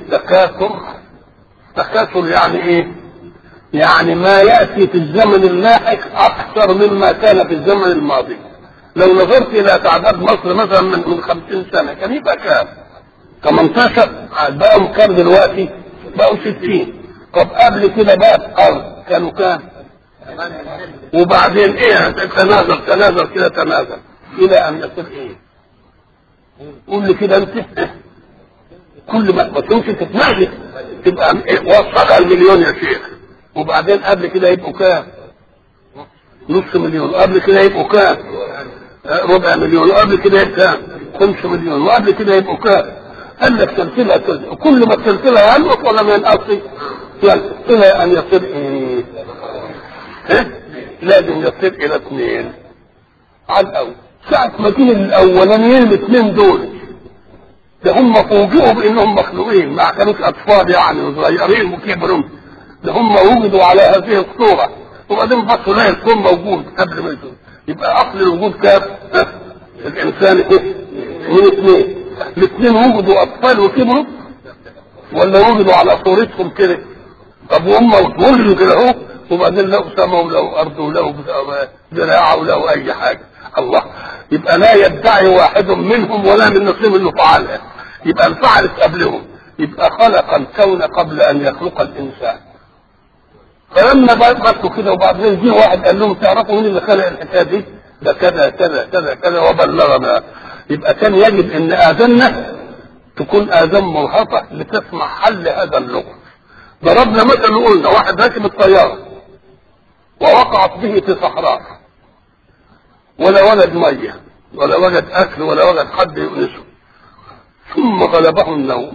تكاثر يعني إيه؟ يعني ما يأتي في الزمن اللاحق أكثر مما كان في الزمن الماضي. لو نظرت إلى تعداد مصر مثلا من 50 سنة كان يبقى كام؟ 18 بقوا كام دلوقتي؟ بقوا 60. طب قبل كده بقى الارض كانوا كام؟ وبعدين ايه؟ تنازل كده تنازل الى ان يصير ايه؟ قول لي كده انت. كل ما تمشي تتنازل تبقى وصل المليون يا شيخ، وبعدين قبل كده يبقوا كام؟ نص مليون، وقبل كده يبقوا كام؟ ربع مليون، وقبل كده يبقوا كام؟ 5 مليون، وقبل كده يبقوا كام؟ قال لك سلسلة، كل ما السلسلة ينقص ولا ما ينقصش؟ إلى أن يصل إيه؟ لازم يصل إلى 2 على الأول. ساعة ما كان الأولانيين الاثنين دول ده هم فوجئوا بأنهم مخلوقين، ما كانوش أطفال يعني وصغيرين وكبروا، ده هم وجدوا على هذه الصورة، وبعدين بصوا لا الكون موجود قبل ما يكون. يبقى أصل الوجود كام؟ الإنسان من 2. الاثنين وجدوا أطفال وكبروا ولا وجدوا على صورتهم كده؟ طب وهم ولدوا كده اهو، وبعدين لقوا سماء ولقوا أرض ولقوا زراعة ولقوا أي حاجة. الله، يبقى لا يدعي واحد منهم ولا من نصيب اللي فعلها، يبقى انفعلت قبلهم، يبقى خلق الكون قبل أن يخلق الإنسان. فلما بقوا كده وبعدين جه واحد قال لهم تعرفوا مين اللي خلق الحكايه دي؟ ده كذا كذا كذا كذا وبلغنا. يبقى كان يجب ان اذاننا تكون اذان مرهفه لتسمع حل هذا اللغز. ضربنا مثل قلنا واحد راكب الطياره ووقعت به في صحراء، ولا وجد ميه ولا وجد اكل ولا وجد حد يؤنسه، ثم غلبه النوم،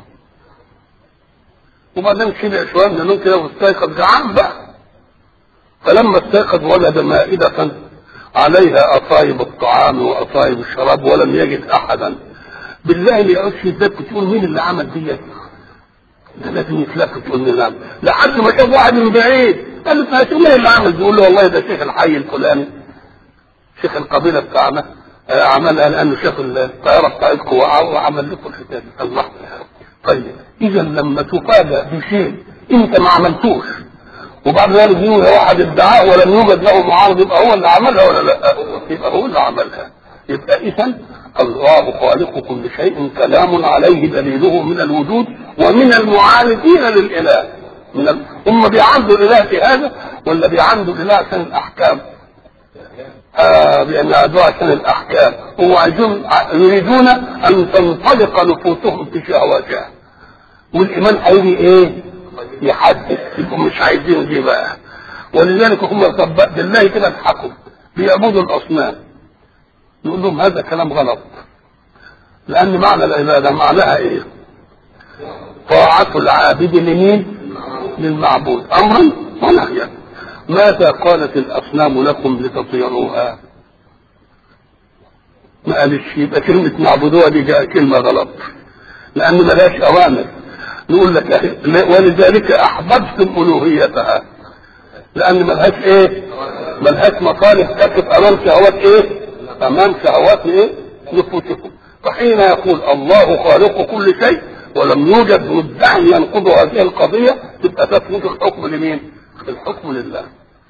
وبعدين شبع شويه من النوم كده واستيقظ جعان بقى. فلما استيقظ وجد مائدة عليها أصايب الطعام وأصايب الشراب ولم يجد أحدا. بالله اللي يعيش في البيت تقول مين اللي عمل دي؟ ده لازم يتلف تقول مين اللي لحد ما شاف واحد من بعيد قال له مين اللي عمل؟ يقول له والله ده شيخ الحي الفلاني، شيخ القبيلة بتاعنا عملها لأنه شاف الطيارة بتاعتكم وعمل لكم الحكاية. الله. طيب إذا لما تفاجأ بشيء أنت ما عملتوش وبعد ذلك يوجد واحد ادعاه ولم يوجد له معارض، يبقى هو اللي عملها ولا لا؟ يبقى هو اللي عملها. يبقى إذن الله خالق كل شيء كلام عليه دليله من الوجود ومن المعاندين للإله. هم بيعاندوا الإله في هذا ولا بيعاندوا الإله عشان الأحكام؟ بيعاندوا عشان الأحكام. هو يريدون أن تنطلق نفوسهم في شهواتها، والإيمان هيجي إيه؟ يحدث. يبقوا مش عايزين دي بقى، ولذلك هم طبق بالله كده اضحكوا بيعبدوا الاصنام. يقول لهم هذا كلام غلط، لان معنى العباده معناها ايه؟ طاعه العابد لمين؟ للمعبود امرا ونهيا. ماذا قالت الاصنام لكم لتطيعوها؟ ما قالش. يبقى كلمه معبودوها دي جاء كلمه غلط، لان ملهاش اوامر. نقول لك ولذلك احببتم الوهيتها، لان ملهاش ايه؟ ملهاش مطالب تقف امام شهوات ايه؟ امام شهوات ايه؟ نفوسكم. فحين يقول الله خالق كل شيء ولم يوجد مدعي ينقض هذه القضيه، تبقى تثبت الحكم لمين؟ الحكم لله.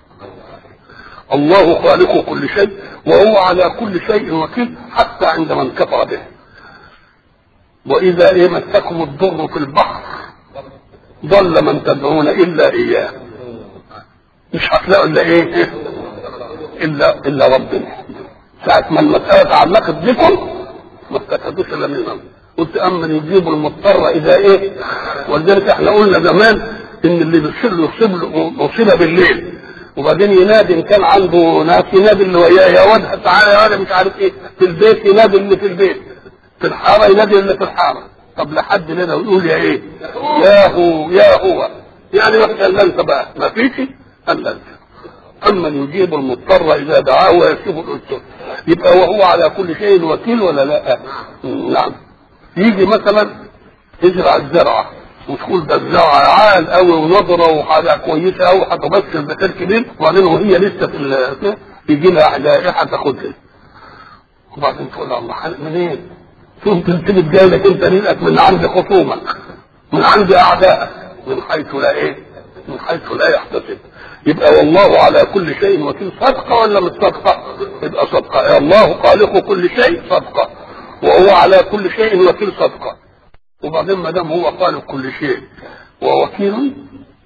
الله خالق كل شيء وهو على كل شيء وكيل، حتى عند من كفر به. واذا ايه مسكم الضر في البحر ضل من تدعون الا اياه، مش هتلاقوا الا ايه؟ الا ربنا. ساعة ما المسألة تعلقت بكم ما استفادوش الا منهم. قلت امن يجيب المضطر اذا ايه؟ ولذلك احنا قلنا زمان ان اللي يصيب له مصيبه بالليل وبعدين ينادي ان كان عنده ناس، ينادي اللي وياه يا ولد تعالى يا ولد مش عارف ايه، في البيت ينادي اللي في البيت، في الحاره ينادي اللي في الحاره. طب لحد هنا ويقول يا ايه؟ يا هو يعني وقت الا انت بقى ما فيش الا انت. اما يجيب المضطر اذا دعاه ويكشف الاسر، يبقى وهو على كل شيء وكيل ولا لا؟ نعم. يجي مثلا يزرع الزرعه وتقول ده الزرعه عال قوي ونضره وحاجه كويسه قوي هتبشر بخير كبير، وبعدين وهي لسه في يجي لها جائحه تاخدها، وبعدين تقول الله منين؟ كنت تلتفت جاي لك انت رزقك من عند خصومك، من عند اعدائك، من حيث لا ايه؟ من حيث لا يحتسب. يبقى والله على كل شيء وكيل. صدقه ولا مش صدقه؟ يبقى صدقه. الله خالق كل شيء صدقه، وهو على كل شيء وكيل صدقه. وبعدين ما دام هو خالق كل شيء ووكيل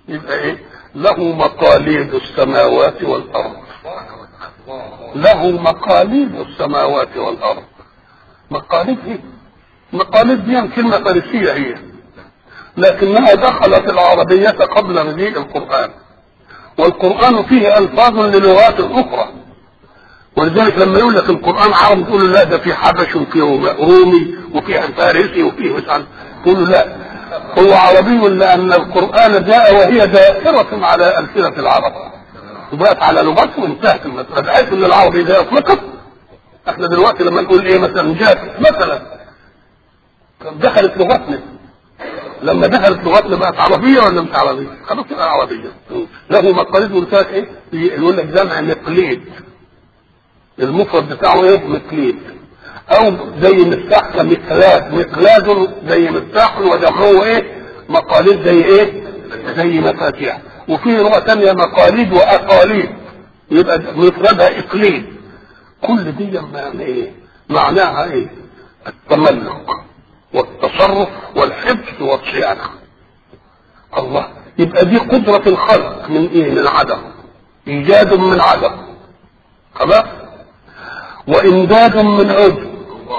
يبقى ايه؟ له مقاليد السماوات والارض. له مقاليد السماوات والارض. مقاليد ايه؟ مقاليد دي كلمه فارسيه هي، لكنها دخلت العربيه قبل مجيء القران، والقران فيه الفاظ للغات اخرى، ولذلك لما يقول لك القران عربي تقول له لا ده في حبش وفي رومي وفي فارسي وفيه مثلا، تقول له لا هو عربي لان القران جاء وهي دائره على السنه العرب، وبقت على لغتهم وانتهت المساله، بحيث ان العربي ده اطلقت. احنا دلوقتي لما نقول ايه مثلا جاء مثلا دخلت لغتنا، لما دخلت لغتنا بقت عربيه ولا مش عربيه؟ خلاص تبقى عربيه. له مقاليد ولسات ايه؟ يقول لك جمع مقليد، المفرد بتاعه ايه؟ مقليد، او زي مفتاح كمقلاد، مقلاد زي مفتاح وجمعه ايه؟ مقاليد زي ايه؟ زي مفاتيح. وفي لغه ثانيه مقاليد واقاليد، يبقى مفردها اقليد. كل دي يعني ايه؟ معناها ايه؟ التملك والتصرف والحفظ والصيانه. الله، يبقى دي قدره الخلق من ايه؟ من عدم، ايجاد من عدم، خلاص، وامداد من عدم،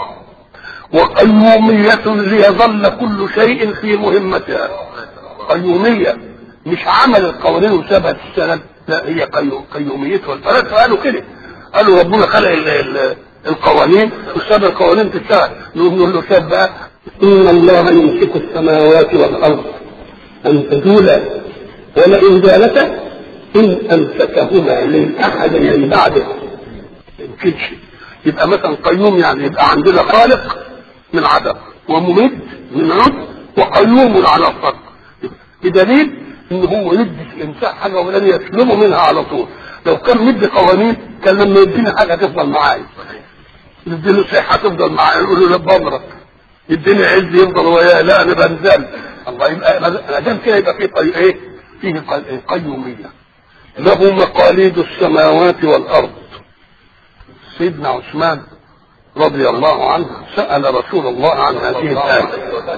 وقيومية ليظل كل شيء في مهمتها. قيومية مش عمل القوانين وسابها تشتغل، لا هي قيوميتها. الفلاسفة قالوا كده، قالوا ربنا خلق القوانين وساب القوانين تشتغل. نقول له شاب بقى إن الله يمسك السماوات والأرض أن تزولا ولئن زالتا إن أمسكهما من أحد من بعده يمكنش. يبقى مثلا قيوم يعني يبقى عندنا خالق من عدم، وممد من عدم، وقيوم على الخلق، بدليل ان هو يدي الانسان حاجه ولن يسلمه منها على طول. لو كان مدي قوانين كان لما يديني حاجه تفضل معايا، يديني صحه تفضل معايا، يقول له لا بمرض، يديني عز يفضل وياه، لا انا بنزل. الله، يبقى ما دام كده يبقى فيه ايه؟ فيه قيوميه. له مقاليد السماوات والارض. سيدنا عثمان رضي الله عنه سأل رسول الله عن هذه الآية،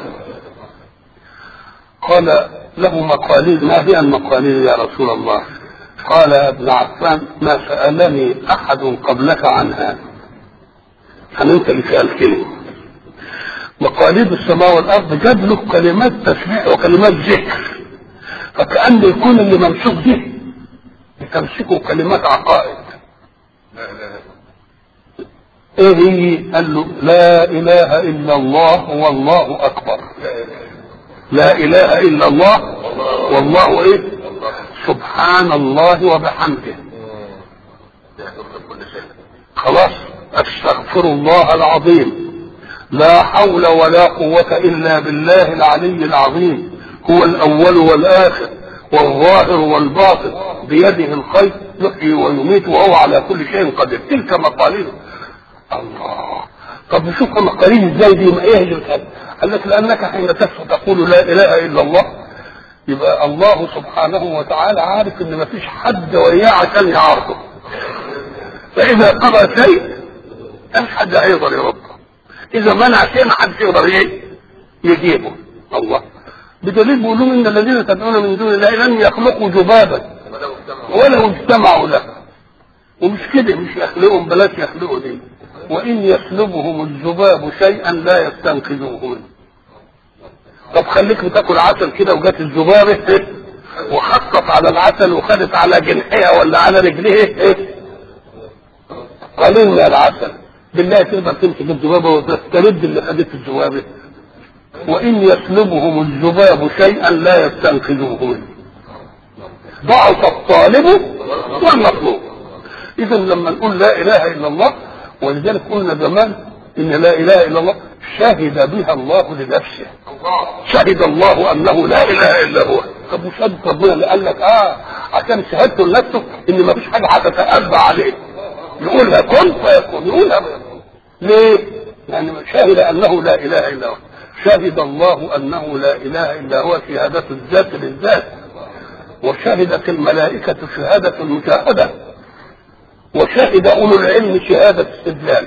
قال له مقاليد، ما هي المقاليد يا رسول الله؟ قال يا ابن عفان ما سألني أحد قبلك عنها. أنت اللي سألتني. مقاليد السماء والأرض جاب له كلمات تسبيح وكلمات ذكر، فكأن الكون اللي ممسوك به تمسكه كلمات عقائد. ايه هي؟ قال له لا اله الا الله والله اكبر. لا اله الا الله والله ايه؟ سبحان الله وبحمده. خلاص، استغفر الله العظيم، لا حول ولا قوة الا بالله العلي العظيم، هو الاول والاخر والظاهر والباطن بيده الخير، يحيي ويميت وهو على كل شيء قدير. تلك مقاليد الله. طب نشوف مقاليد ازاي دي؟ ما ايه الكلام؟ قال لك لانك حين تقول لا اله الا الله يبقى الله سبحانه وتعالى عارف ان ما فيش حد وياه عشان يعارضه، فاذا قضى شيء حد هيقدر يرده، اذا منع شيء ما حدش يقدر يجيبه. الله، بدليل بيقولوا ان الذين تدعون من دون الله لن يخلقوا ذبابا ولو اجتمعوا له. ومش كده، مش يخلقهم، بلاش يخلقوا دي، وإن يسلبهم الذباب شيئا لا يستنقذوه منه. طب خليك بتاكل عسل كده وجات الذبابة وخطت على العسل وخدت على جنحها ولا على رجليه قليل من العسل، بالله تقدر تمسك الذبابة وتسترد اللي خدت الذبابة؟ وإن يسلبهم الذباب شيئا لا يستنقذوه منه. ضعف الطالب والمطلوب. إذا لما نقول لا إله إلا الله، ولذلك قلنا زمان إن لا إله إلا الله شهد بها الله لنفسه. شهد الله أنه لا إله إلا هو. طب وشهد ربنا اللي قال لك عشان شهادته لنفسه إن ما فيش حاجة هتتأبى عليه، يقولها كن فيكون، يقولها ليه؟ يعني شهد أنه لا إله إلا هو. شهد الله أنه لا إله إلا هو شهادة الذات للذات، وشهدت الملائكة شهادة المشاهدة، وشهد أولو العلم شهادة استدلال.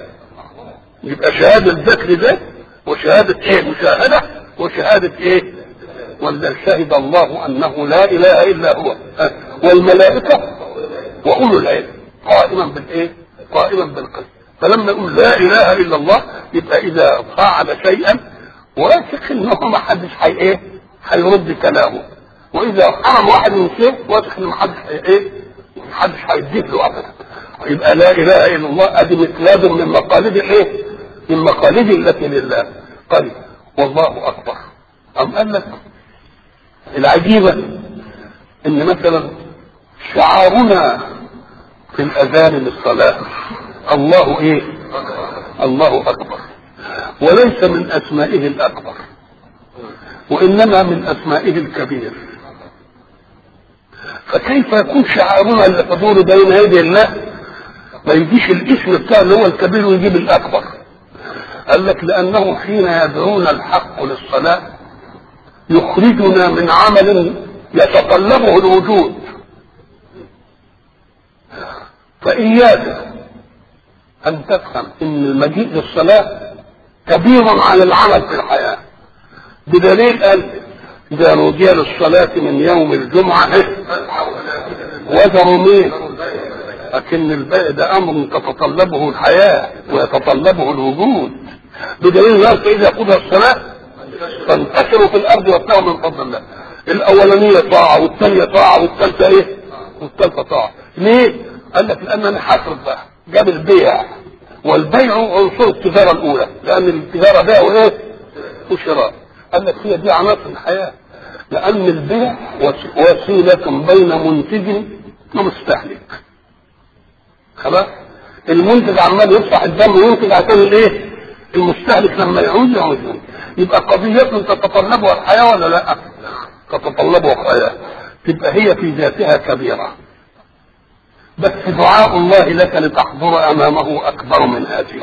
يبقى شهادة ذات لذات، وشهادة ايه؟ مشاهدة، وشهادة ايه؟ ولا شهد الله انه لا اله الا هو والملائكه واولو العلم قائما بالايه؟ قائما بالقسط. فلما يقول لا اله الا الله يبقى اذا فعل شيئا واثق انه ما حدش هيرد كلامه، واذا حرم واحد من شيء واثق ان ما حدش هيديه له ابدا. يبقى لا اله الا الله ادي مقلاد من مقاليد من مقاليد التي لله. طيب والله اكبر. ام قال لك العجيبه ان مثلا شعارنا في الاذان للصلاه الله الله اكبر، وليس من اسمائه الاكبر وانما من اسمائه الكبير. فكيف يكون شعارنا اللي تدور بين يدي الله ما يجيش الاسم بتاعه اللي هو الكبير ويجيب الاكبر؟ قال لك لانه حين يدعون الحق للصلاه يخرجنا من عمل يتطلبه الوجود. فإياك أن تفهم أن المجيء للصلاة كبير على العمل في الحياة، بدليل قال إذا نودي للصلاة من يوم الجمعة وذروا مين؟ لكن الباقي ده أمر تتطلبه الحياة ويتطلبه الوجود، بدليل قال فإذا قضى الصلاة فانتشروا في الأرض وابتغوا من فضل الله. الأولانية طاعة والثانية طاعة والثالثة والثالثة طاعة. ليه؟ قال لك لأن أنا حاسب بقى جاب البيع، والبيع عنصر التجارة الأولى، لأن التجارة بيع وشراء. قال لك هي دي عناصر الحياة، لأن البيع وسيلة بين منتج ومستهلك. خلاص؟ المنتج عمال يفتح الدم وينتج عشان المستهلك لما يعود. يبقى قضية تتطلبها الحياة ولا لا؟ تتطلبها الحياة. تبقى هي في ذاتها كبيرة، بس دعاء الله لك لتحضر امامه اكبر من هذه.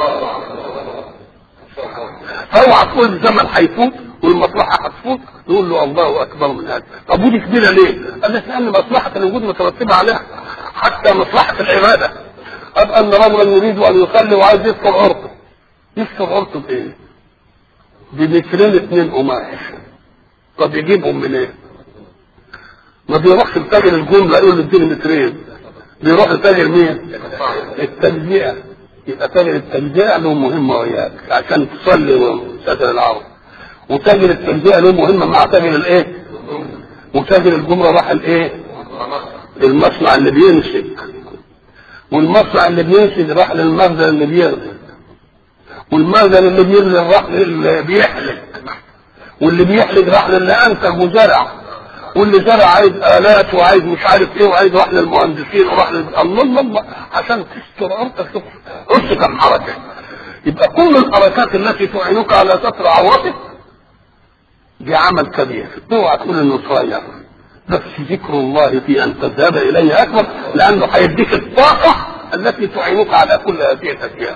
اوعى تقول الزمن هيفوت والمصلحه هتفوت تقول له الله اكبر من هذه. طب ودي كبيره ليه؟ قال لك لان مصلحه الوجود مترتبه عليها، حتى مصلحه العباده. ابقى ان رجلا يريد ان يصلي وعايز يستر عرضه، يستر عرضه بايه؟ بمترين 2 قماش. طب يجيبهم منين؟ ما بيروحش لتاجر الجمله يقول له اديني مترين، بيروح لتاجر مين؟ التجزئه. يبقى تاجر التجزئه له مهمه وياك عشان تصلي وتسجل العرض، وتاجر التجزئه له مهمه مع تاجر وتاجر الجمله راح المصنع اللي بينسج، والمصنع اللي بينسج راح للمخزن اللي بيغزل، والمخزن اللي بيغزل راح للي بيحلق، واللي بيحلق راح للي انتج وزرع، واللي زرع عايز آلات وعايز مش عارف ايه وعايز راح للمهندسين وراح الله عشان تستر ارضك. قلت كم حركه. يبقى كل الحركات التي تعينك على ستر عورتك دي عمل كبير، اوعى تقول انه صغير، بس ذكر الله في ان تذهب اليه اكبر، لانه هيديك الطاقه التي تعينك على كل هذه الاشياء.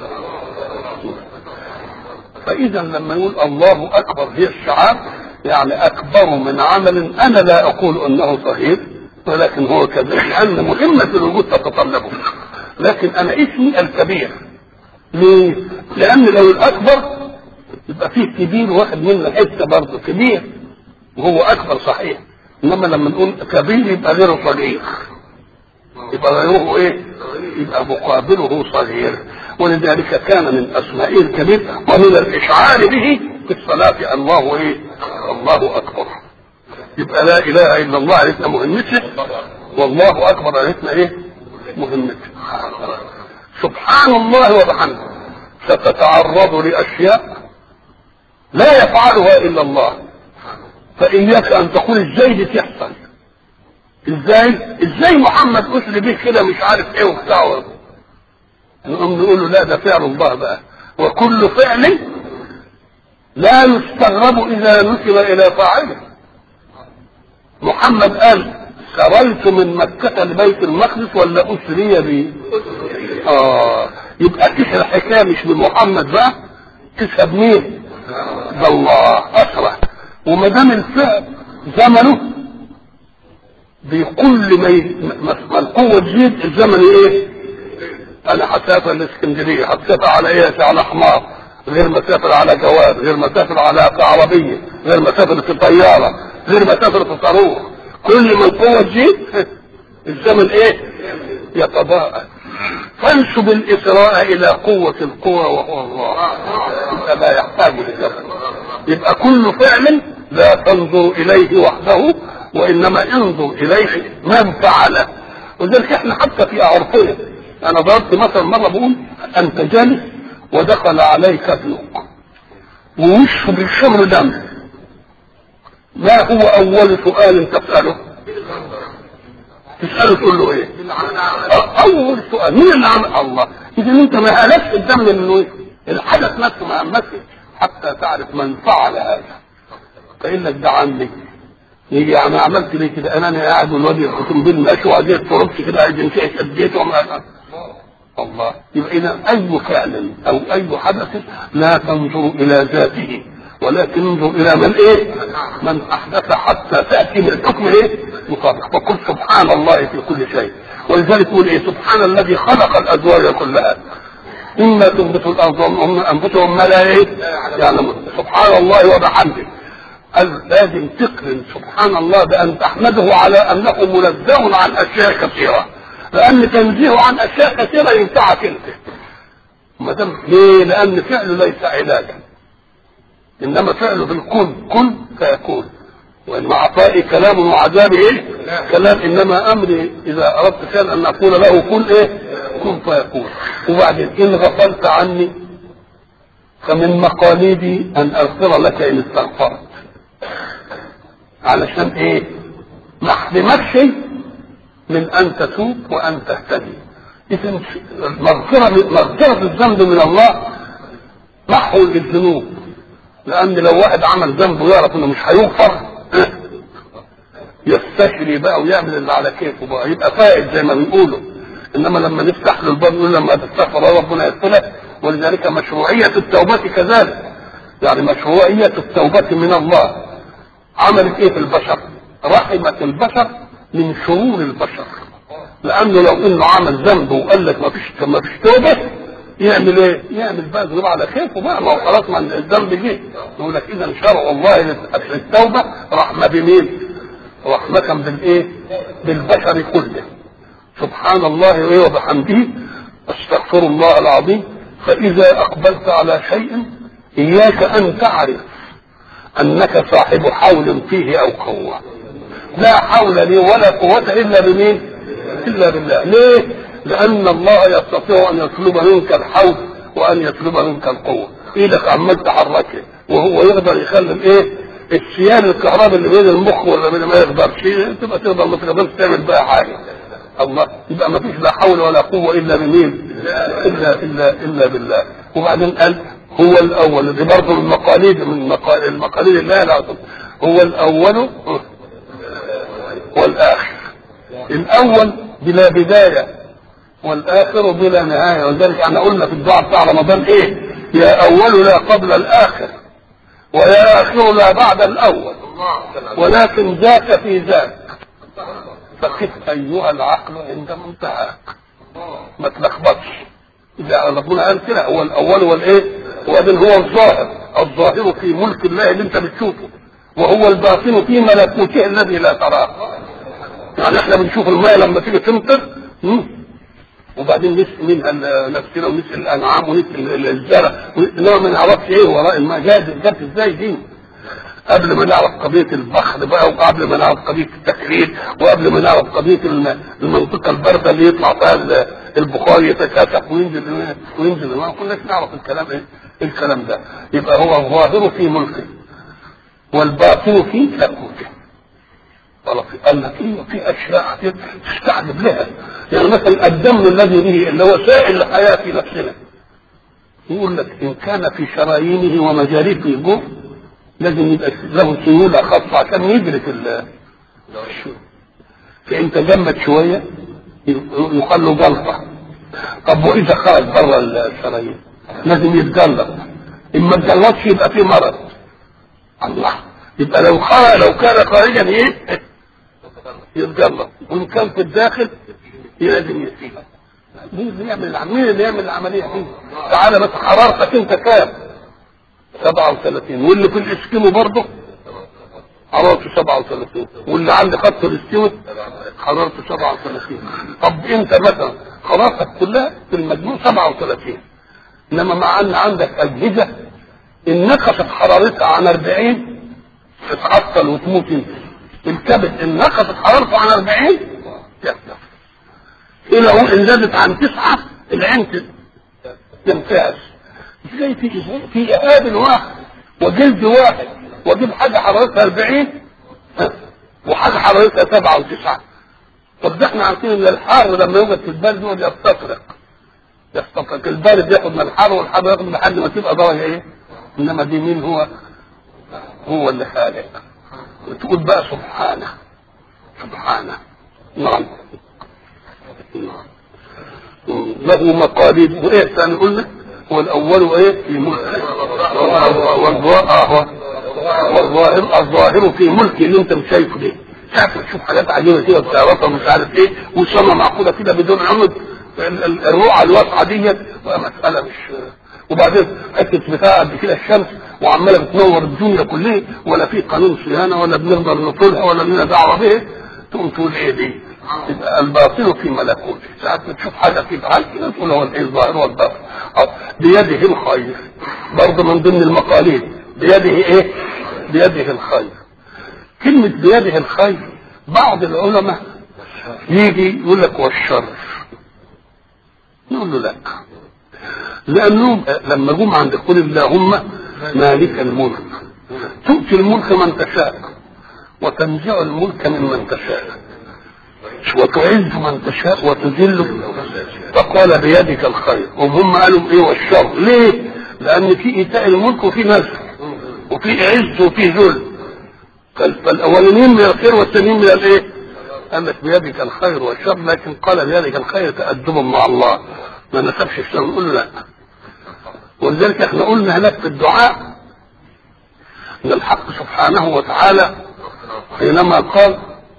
فاذا لما يقول الله اكبر هي الشعار، يعني اكبر من عمل انا لا اقول انه صغير ولكن هو كبير، لان مهمه الوجود تتطلبه، لكن انا اسمي الكبير. ليه؟ لان لو الاكبر يبقى فيه كبير واخد منه حته برضه كبير وهو اكبر صحيح، انما لما نقول كبير يبقى غيره صغير، يبقى غيره يبقى مقابله صغير. ولذلك كان من اسمائه الكبير ومن الاشعار به في الصلاه الله الله اكبر. يبقى لا اله الا الله عرفنا مهمته، والله اكبر عرفنا مهمته. سبحان الله وبحمده ستتعرض لاشياء لا يفعلها الا الله، فاياك ان تقول ازاي دي تحصل، ازاي محمد اسري به كده مش عارف ايه وبتاع، نقوم نقول له لا ده فعل الله بقى، وكل فعل لا يستغرب اذا نسب الى فاعله. محمد قال سريت من مكة لبيت المقدس ولا اسري بي؟ يبقى تسأل الحكايه مش بمحمد بقى، تسأل مين؟ بالله اسرى. وما دام الفعل زمنه بكل ما القوه تزيد الزمن انا هسافر الاسكندريه، هسافر على على حمار، غير ما اسافر على جواد، غير ما اسافر على عربيه، غير ما اسافر في طياره، غير مسافه الصاروخ. كل ما القوه تزيد الزمن ايه؟ يتضاءل. فانسب الاسراء الى قوه القوى وهو الله، يبقى لا يحتاج لجبر. يبقى كل فعل لا تنظر اليه وحده، وانما انظر اليه من فعله. ولذلك احنا حتى في عرفنا، انا ضربت مثلا مره بقول انت جالس ودخل عليك ابنك ووشه بالشمر دم، ما هو اول سؤال تساله؟ تساله تقول له ايه؟ اول سؤال مين اللي عمل؟ الله. اذا انت ما هلكت الدم منه ايه؟ الحدث نفسه ما همسك حتى تعرف من فعل هذا. فإن لك ده عندي يجي يعني عملت ليه كده؟ انا قاعد والواد يخصم بالماشي وعديت تربش كده عايز ينشئ اديته وما الله. يبقى اذا اي فعل او اي حدث لا تنظر الى ذاته، ولكن انظر الى من ايه؟ من احدث حتى تاتي من الحكم ايه؟ مطابق. فقل سبحان الله في كل شيء. ولذلك يقول ايه؟ سبحان الذي خلق الازواج كلها إما تنبت الارض انبتهم ما لا ايه؟ يعلمون. سبحان الله وبحمده. لازم تقرن سبحان الله بان تحمده على انه منزه عن اشياء كثيره، لان تنزيه عن اشياء كثيره ينفعك انت. ما دام ليه؟ لان فعله ليس علاجا، انما فعله بالكون، كن فيكون. وان عطائي كلام وعذابي ايه؟ كلام. انما امري اذا اردت شيئا ان اقول له كن ايه؟ كن فيكون. وبعدين ان غفلت عني فمن مقاليدي ان اغفر لك ان استغفرت. علشان ايه؟ ما احرمكش من ان تتوب وان تهتدي. اذا مغفرة الذنب من الله محو للذنوب، لان لو واحد عمل ذنب ويعرف انه مش هيغفر يستشري بقى ويعمل اللي على كيفه بقى، يبقى فائد زي ما بنقوله. انما لما نفتح له الباب نقول لما تستغفر ربنا يغفر لك. ولذلك مشروعية التوبة كذلك، يعني مشروعية التوبة من الله عملت ايه في البشر؟ رحمت البشر من شرور البشر. لانه لو انه عمل ذنب وقال لك ما فيش توبه يعمل ايه؟ يعمل بقى ذنوب على كيفه بقى، ما هو خلاص ما الذنب جه. يقول لك اذا شرع الله للتوبه رحمه بمين؟ رحمه بالايه؟ بالبشر كله. سبحان الله وايه وبحمده استغفر الله العظيم. فاذا اقبلت على شيء اياك ان تعرف انك صاحب حول فيه او قوه. لا حول لي ولا قوه الا بمين؟ الا بالله. ليه؟ لان الله يستطيع ان يطلب منك الحول وان يطلب منك القوه. ايدك عمال تحركها وهو يقدر يخلي الايه؟ السيال الكهرباء اللي بين المخ ولا بين ما يقدرش، تبقى تقدر ما تقدرش تعمل بقى حاجه. الله. يبقى ما فيش لا حول ولا قوه الا بمين؟ الا بالله. وبعدين قال هو الاول. دي برضه من المقاليد الله العظيم. هو الاول والاخر. الاول بلا بدايه والاخر بلا نهايه. ولذلك احنا قلنا في الدعاء بتاع رمضان ايه؟ يا اول لا قبل الاخر، ويا اخر لا بعد الاول، ولكن ذاك في ذاك. فقف ايها العقل عند منتهاك. ما تلخبطش. اذا ربنا قال كده هو الاول والايه؟ وبعدين هو الظاهر في ملك الله اللي انت بتشوفه، وهو الباطن في ملكوته الذي لا تراه. يعني احنا بنشوف الماء لما تيجي تمطر وبعدين نسقي منها نفسنا ونسقي الانعام ونسقي الزرع، انما ما نعرفش ايه وراء الماء جت ازاي دي. قبل ما نعرف قضيه البخر بقى، وقبل ما نعرف قضيه التكرير، وقبل ما نعرف قضيه المنطقه البارده اللي يطلع فيها البخار يتكاثف وينزل ما كناش نعرف الكلام ايه الكلام ده. يبقى هو الظاهر في ملكه والباطن في ملكوته. قال لك ايه؟ في اشياء تستعجب لها. يعني مثلا الدم الذي به اللي هو سائل الحياه في نفسنا، يقول لك ان كان في شرايينه ومجاريه في الجوف لازم يبقى له سيوله خاصه عشان يدرك الشيء. فان تجمد شويه يقال له جلطه. طب واذا خرج بره الشرايين لازم يتجلط. ان ما اتجلطش يبقى في مرض. الله. يبقى لو كان خارجا ايه؟ يتجلط. وان كان في الداخل لازم يسيب. مين اللي يعمل العمليه دي؟ تعالى بس حرارتك انت كام؟ 37. واللي في الاسكيمو برضه حرارته 37، واللي عند خط الاستوى حرارته 37. طب انت مثلا حرارتك كلها في المجموع 37، انما مع ان عندك اجهزه ان نقصت حرارتها عن 40 تتعطل وتموت انت. الكبد ان نقصت حرارته عن 40 يكتف، الى ان زادت عن 9 العين تنتهز. ازاي في قابل واحد وجلد واحد واجيب حاجه حرارتها 40 وحاجه حرارتها 7 و9؟ طب ده احنا عارفين ان الحار لما يوجد في البلد يقعد يستفرق البارد ياخد من الحر والحر ياخد لحد ما تبقى درجه ايه. انما دي مين هو اللي خالق. تقول بقى سبحانه نعم له مقاليد. وايه ثاني قلنا؟ هو الاول ايه في ملك والظاهر في ملك اللي انت مش شايفه ده. ساعات تشوف حاجات عجيبه كده بتعرفها مش عارف ايه والسما معقوله كده بدون عمد. الرقعه الواسعه ديت مساله مش. وبعدين حته بتاع قد كده الشمس وعماله بتنور الدنيا كلها ولا في قانون صيانه ولا بنقدر نطولها ولا لنا دعوه به. تقوم تقول ايه دي؟ يبقى الباطل في ملكوته. ساعات بتشوف حاجه في بحال كده تقول هو الايه الظاهر والباطن. بيده الخير برضه من ضمن المقاليد. بيده ايه؟ بيده الخير. كلمه بيده الخير بعض العلماء يجي يقول لك والشر، نقول له لا، لانهم لما جم عند قول اللهم مالك الملك تؤتي الملك من تشاء وتنزع الملك ممن تشاء وتعز من تشاء وتذل. فقال بيدك الخير. وهم قالوا ايه والشر؟ ليه؟ لان في ايتاء الملك وفي نزع وفي عز وفي ذل. فالاولين من الخير والثانيين من الايه؟ قال لك بيدك الخير والشر، لكن قال بيدك الخير تأدبا مع الله ما نسبش الشر. نقول له لا. ولذلك احنا قلنا هناك في الدعاء ان الحق سبحانه وتعالى حينما قال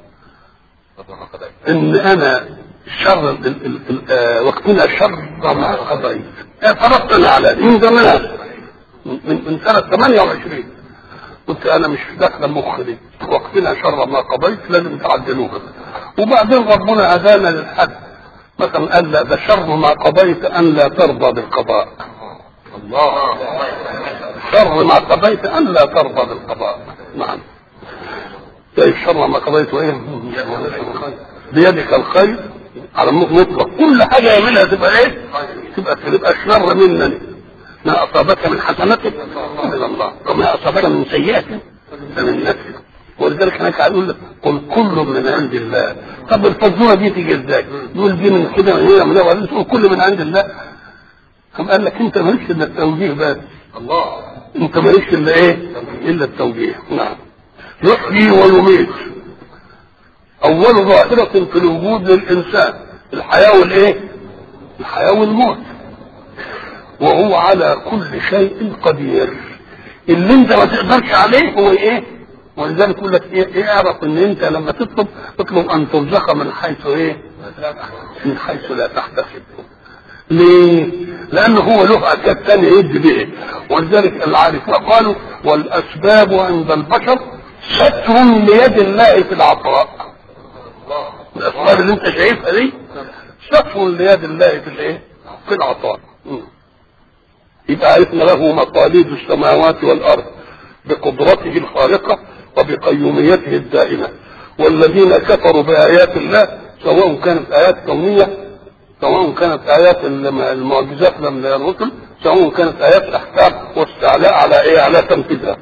ان انا شر وقتنا شر ما قضيت فرضتنا على من زمان من سنه 28 قلت انا مش داخل المخ دي وقتنا شر ما قضيت لازم تعدلوها. وبعدين ربنا هدانا للحد مثلا قال لا ده شر ما قضيت ان لا ترضى بالقضاء. الله شر ما قضيت ان لا ترضى بالقضاء. نعم طيب شر ما قضيت ايه؟ بيدك الخير على مطلق كل حاجه يعملها تبقى ايه؟ تبقى شر منني. ما اصابك من حسنتك من الله وما اصابك من سيئه فمن نفسك. ولذلك انا قاعد اقول لك قل كل من عند الله. طب الفزوره دي تيجي ازاي؟ يقول دي من كده من هنا من هنا وبعدين تقول كل من عند الله. كم قال لك انت مالكش الا التوجيه بس. الله انت مالكش الا ايه؟ الا التوجيه. نعم يحيي ويميت. اول ظاهره في الوجود للانسان الحياه والايه؟ الحياه والموت. وهو على كل شيء قدير. اللي انت ما تقدرش عليه هو ايه؟ ولذلك يقول لك ايه اعرف ان انت لما تطلب ان ترزق من حيث ايه؟ من حيث لا تحتسب. ليه؟ لانه هو له اسباب ثانيه يدي به. ولذلك العارفون قالوا والاسباب عند البشر ستر ليد الله في العطاء. الاسباب اللي انت شايفها دي ستر ليد الله في الايه؟ في العطاء. يبقى عرفنا له مقاليد السماوات والارض بقدرته الخارقه وبقيوميته الدائمه. والذين كفروا بايات الله سواء كانت ايات كونيه سواء كانت ايات المعجزات من الرسل سواء كانت ايات الاحكام واستعلاء على ايه؟ على تنفيذها.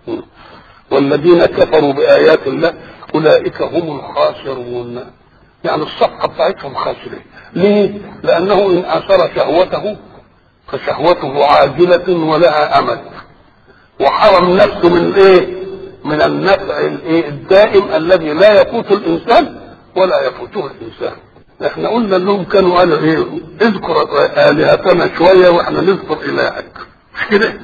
والذين كفروا بايات الله اولئك هم الخاسرون. يعني الصفقه بتاعتهم خاسرين. ليه؟ لانه ان اثر شهوته فشهوته عاجله ولها امد وحرم نفسه من ايه؟ من النفع الايه؟ الدائم الذي لا يفوت الانسان ولا يفوته الانسان. احنا قلنا لهم كانوا قالوا ايه؟ اذكر الهتنا شويه واحنا نذكر الهك مش كده؟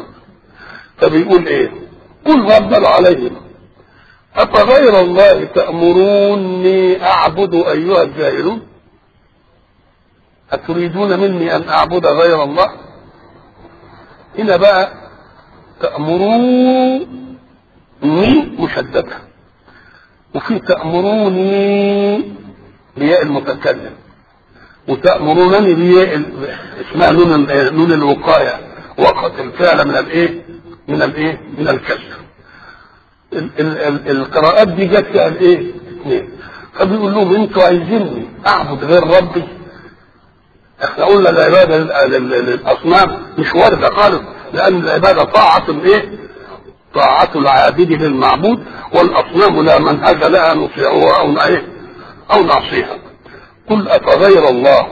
فبيقول ايه؟ قل ربنا عليهم افغير الله تأمروني اعبد ايها الجاهلون؟ أتريدون مني أن أعبد غير الله؟ هنا بقى تأمروني مشددة، وفي تأمروني بياء المتكلم، وتأمرونني بياء اسمها نون الوقاية، وقت الفعل من الكسر. القراءات دي جت فيها اثنين. فبيقول لهم انتوا عايزيني اعبد غير ربي؟ احنا قلنا العباده للاصنام مش وارده خالص، لان العباده طاعه العابد للمعبود، والاصنام لا منهج لها نطيعها او نعصيها. قل افغير الله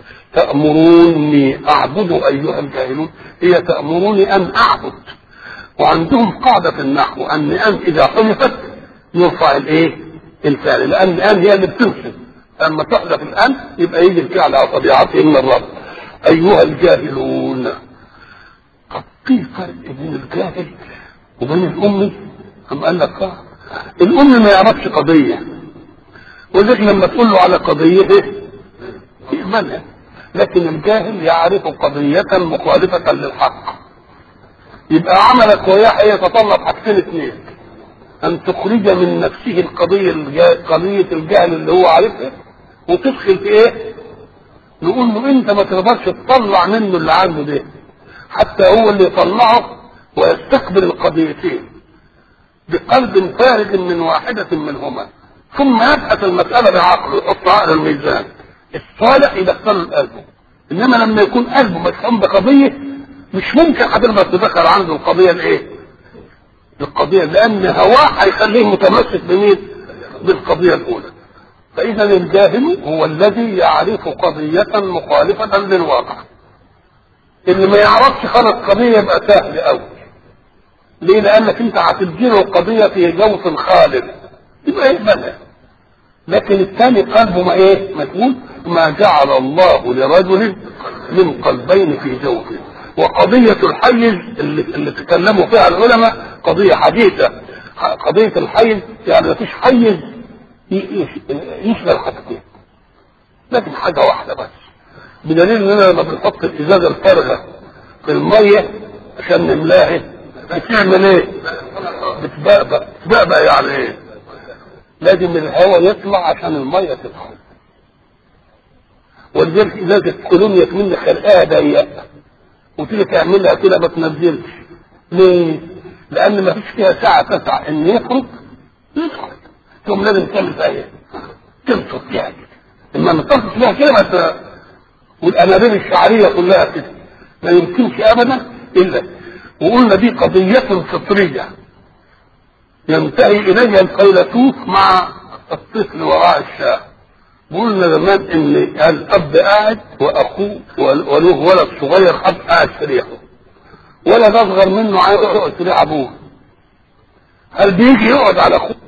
تأمروني اعبد ايها الجاهلون؟ هي تأمروني ان اعبد، وعندهم قاعده في النحو ان اذا حذفت يرفع الفعل، لان الان هي اللي بتنصب، اما تحذف الان يبقى يجي الفعل على طبيعته من الرب. ايها الجاهلون، طب في فرق بين الجاهل وبين الامي؟ أم قال لك الام ما يعرفش قضيه، وذلك لما تقول له على قضيه يقبلها، لكن الجاهل يعرف قضيه مخالفه للحق. يبقى عملك وياه يتطلب حاجتين اثنين: ان تخرج من نفسه قضيه الجهل اللي هو عارفها، وتدخل في نقول له انت ما تقدرش تطلع منه اللي عنده ده، حتى هو اللي يطلعه ويستقبل القضيتين بقلب فارغ من واحده منهما، ثم يبحث المساله بعقله يحطها على الميزان الصالح يدخله لقلبه. انما لما يكون قلبه مشحون بقضيه مش ممكن هتقدر تدخل عنده القضيه القضيه، لان هواه هيخليه متمسك بالقضيه الاولى. فاذا الجاهل هو الذي يعرف قضيه مخالفه للواقع. اللي ما يعرفش خلق قضيه يبقى سهل قوي. ليه؟ لانك انت هتديله القضيه في جوف خالد يبقى يقبلها. لكن الثاني قلبه مسؤول. ما جعل الله لرجل من قلبين في جوفه. وقضية الحيز اللي تكلموا فيها العلماء قضية حديثة. قضية الحيز يعني مفيش حيز يشغل حاجتين، لكن حاجة واحدة بس، بدليل اننا لما بنحط الازازة الفارغة في المية عشان نملاها بتعمل بتبقى يعني لازم الهواء يطلع عشان المية تدخل. ولذلك ازازة كولونيا كمان خلقها ضيقة وتيجي تعملها كده ما تنزلش. ليه؟ لان ما فيش فيها ساعه تسع ان يخرج يدخل، ثم لازم تعمل فيها تمسك فيها كده. اما ما تمسك فيها كده ما والانابيب الشعريه كلها كده ما يمكنش ابدا الا. وقلنا دي قضيه فطريه ينتهي اليها الفيلسوف مع الطفل وراء الشاه. قلنا زمان ان الاب قاعد واخوه وله ولد صغير قاعد في ريحه، ولد اصغر منه عايز يقعد في ريح ابوه. هل بيجي يقعد على اخوه؟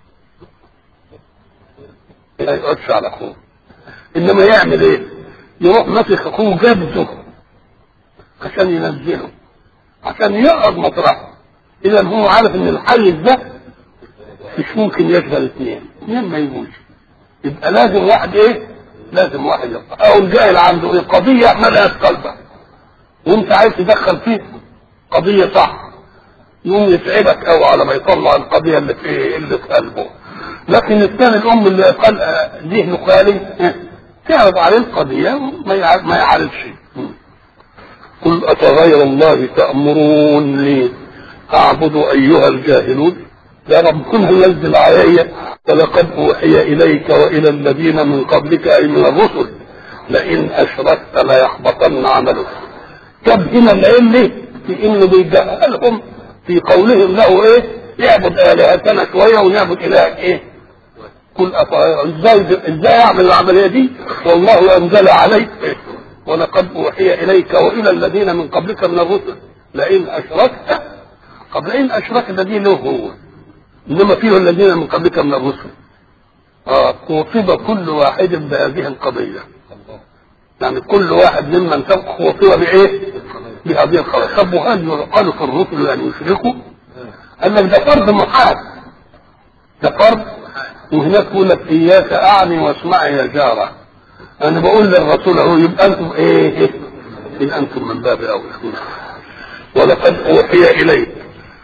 ما يقعدش على اخوه، انما يعمل ايه؟ يروح ماسك اخوه جبزه عشان ينزله عشان يقعد مطرحه. اذا هو عارف ان الحيز ده مش ممكن يشغل اثنين ما يجوش. يبقى لازم واحد لازم واحد يبقى. او الجاهل عنده قضيه ملهاش قلبه وانت عايز تدخل فيه قضيه صح، يقوم يتعبك قوي على ما يطلع القضيه اللي في قلبه. لكن الثاني الام اللي ذهنه خالي تعرض عليه القضيه ما يعرفش. قل افغير الله تأمروني اعبد ايها الجاهلون؟ يا رب كلها نزل علي ولقد اوحي اليك والى الذين من قبلك اي من الرسل لئن اشركت ليحبطن عملك. طب هنا العلم في انه بيجهلهم في قولهم له يعبد الهتنا شويه ونعبد الهك قل ازاي يعمل العمليه دي؟ والله انزل عليك ولقد اوحي اليك والى الذين من قبلك من الرسل لئن اشركت. قبل ان اشركت دي له هو، انما فيه الذين من قبلك من الرسل. خوطب كل واحد بهذه القضيه، يعني كل واحد ممن خوطب بهذه القضيه. طب وهل يقال في الرسل ان يشركوا؟ قال لك ده فرض محال، ده فرض. وهناك يقول لك اياك اعني واسمعي يا جاره. انا بقول للرسول اهو يبقى انتم يبقى انتم من باب اولى. ولقد اوحي اليك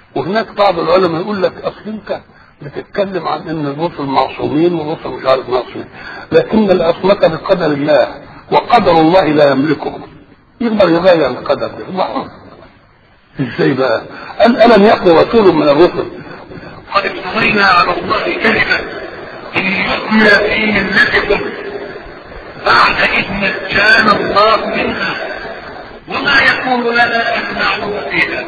وهناك بعض العلماء يقول لك اصل انت بتتكلم عن ان الرسل معصومين والرسل مش عارف معصومين، لكن العصمة بقدر الله وقدر الله لا يملكهم، يقدر يغير القدر ده. ازاي بقى؟ قال الم يكن رسول من الرسل قد افترينا على الله كذبا ان يؤمن في ملتكم بعد اذ نجانا الله منها وما يكون لنا ان نعود فيها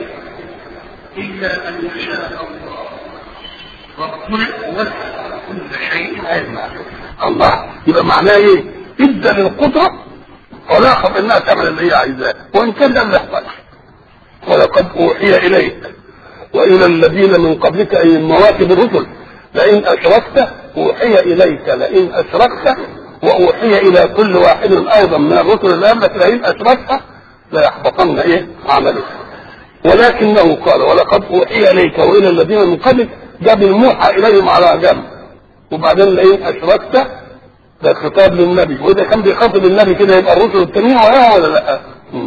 الا ان يشاء الله ربنا وسع كل شيء علما. الله يبقى معناه ايه؟ ادى للقدره ولا خف انها تعمل اللي هي عايزاه وان كان ده اللي يحصل. ولقد اوحي اليك والى الذين من قبلك اي مواكب الرسل لئن اشركت اوحي اليك لئن اشركت واوحي الى كل واحد ايضا من الرسل اللي قبلك لئن اشركت لا يحبطن ايه عملك. ولكنه قال ولقد اوحي اليك والى الذين من قبلك جاب الموحى اليهم على جنب وبعدين لئن اشركت ده خطاب للنبي واذا كان بيخاطب النبي كده يبقى الرسل التانيين وراء ولا لا؟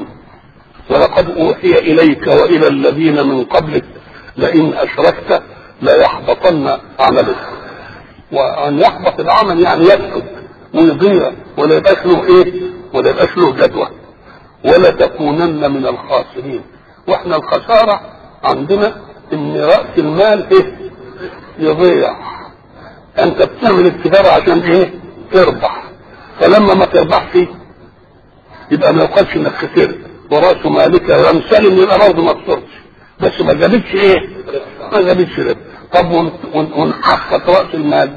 ولقد اوحي اليك والى الذين من قبلك لئن اشركت لا يحبطن عملك. وان يحبط العمل يعني يفسد ويضيع ولا يبقاش له ايه؟ ولا يبقاش له جدوى ولا تكونن من الخاسرين. واحنا الخساره عندنا ان راس المال ايه؟ يضيع. انت بتعمل التجاره عشان ايه؟ تربح، فلما ما تربحش يبقى ما يقالش انك خسرت وراس مالك لم سلم يبقى برضه ما خسرتش بس ما جابتش ايه؟ ما جابتش ربح. طب ونحقق راس المال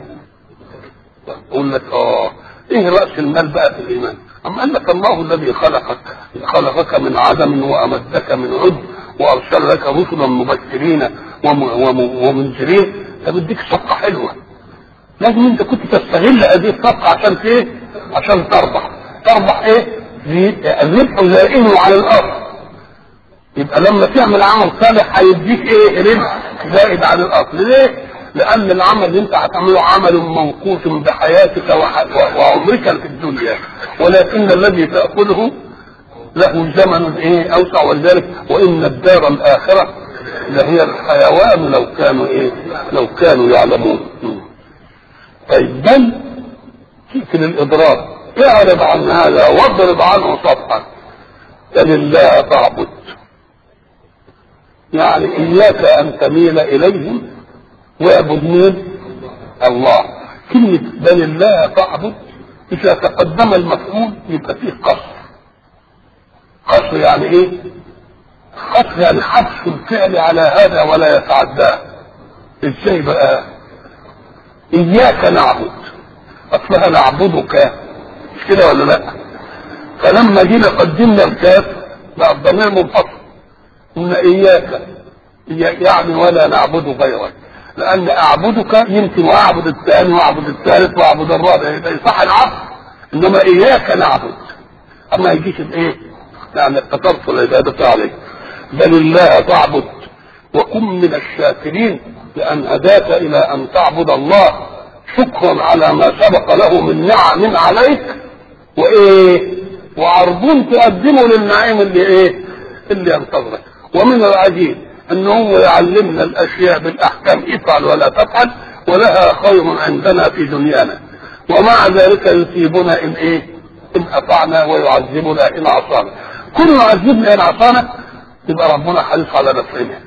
اقول لك ايه راس المال بقى في الايمان؟ اما قال لك الله الذي خلقك من عدم وامدك من عد وارسل لك رسلا مبشرين ومنذرين فبديك صفقه حلوه. لازم انت كنت تستغل هذه الصفقه عشان ايه؟ عشان تربح ايه؟ الربح زائنه على الارض. يبقى لما تعمل عمل صالح هيديك ايه؟ ربح زائد على الارض. ليه؟ لان العمل اللي انت هتعمله عمل موقوت بحياتك وعمرك في الدنيا، ولكن الذي تاخذه له زمن ايه؟ اوسع. ولذلك وان الدار الاخره لهي الحيوان لو كانوا ايه؟ لو كانوا يعلمون. طيب بل تأتي للاضراب اعرض عن هذا واضرب عنه صفحا فلله تعبد يعني اياك ان تميل اليهم واعبد مين؟ الله. كلمة بل الله تعبد اذا تقدم المفعول يبقى فيه قصر يعني ايه؟ قصر يعني حبس الفعل على هذا ولا يتعداه. ازاي بقى؟ اياك نعبد اصلها نعبدك مش كده ولا لا؟ فلما جينا قدمنا الكاف بقى الضمير منفصل ان اياك يعني ولا نعبد غيرك، لان اعبدك يمكن واعبد الثاني واعبد الثالث واعبد الرابع يبقى يصح العبد، انما اياك نعبد اما يجيش الايه؟ يعني اقتصرت العباده عليك. بل الله تعبد وكن من الشاكرين لان هداك الى ان تعبد الله شكرا على ما سبق له من نعم عليك وايه؟ وعرضون تقدمه للنعيم اللي ايه؟ اللي ينتظرك. ومن العجيب ان هو يعلمنا الاشياء بالاحكام افعل ولا تفعل ولها خير عندنا في دنيانا، ومع ذلك يثيبنا ان ايه؟ ان اطعنا ويعذبنا ان عصانا. كل يعذبنا ان عصانا يبقى ربنا حريص على نفعنا،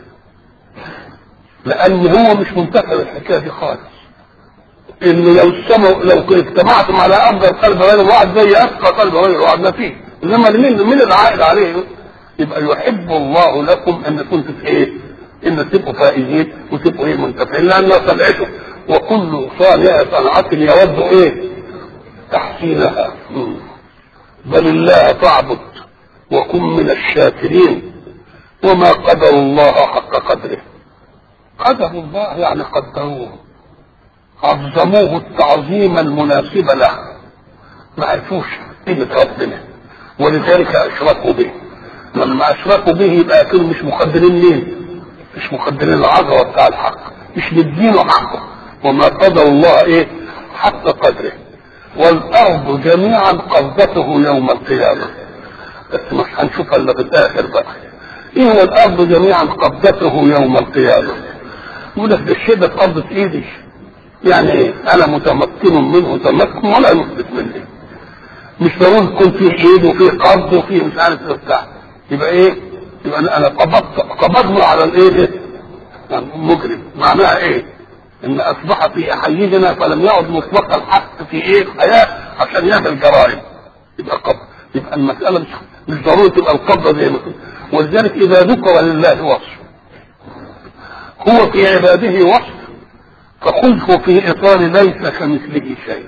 لان هو مش منتفع بالحكايه دي خالص. ان لو اجتمعتم على افضل قلب غير واحد زي اتقى قلب غير واحد ما فيه، انما من العائد عليه يبقى يحب الله لكم ان كنتم في ايه؟ ان تبقوا فائزين وتبقوا ايه؟ منتفعين، لانها طبيعته وكل صانع صنعه يود ايه؟ تحسينها. بل الله تعبد وكن من الشاكرين وما قدر الله حق قدره. قدر الله يعني قدروه عظموه التعظيم المناسب له، ما عرفوش قيمة ربنا ولذلك اشركوا به. لما اشركوا به يبقى كانوا مش مقدرين مين؟ مش مقدرين العظمه بتاع الحق، مش مدينه حقه. وما قدر الله ايه؟ حق قدره. والارض جميعا قبضته يوم القيامه، بس مش هنشوفها الا في الاخر بقى. ايه هو الارض جميعا قبضته يوم القيامه؟ يقول لك ده الشيء ده في قبضه ايدي، يعني ايه؟ انا متمكن منه تمكن ولا يثبت مني، مش ضروري يكون فيه ايد وفيه قبض وفيه مش عارف ايه بتاع، يبقى ايه؟ يبقى انا قبضنا على الايه؟ مجرم. معناها ايه؟ ان اصبح في حيزنا فلم يعد مطلق الحق في ايه؟ الحياه عشان يعمل جرائم، يبقى قبض. يبقى المساله مش ضروري تبقى القبضه زي ما كنت. ولذلك اذا ذكر لله وصف هو في عباده وصف فخذه في اطار ليس كمثله شيء.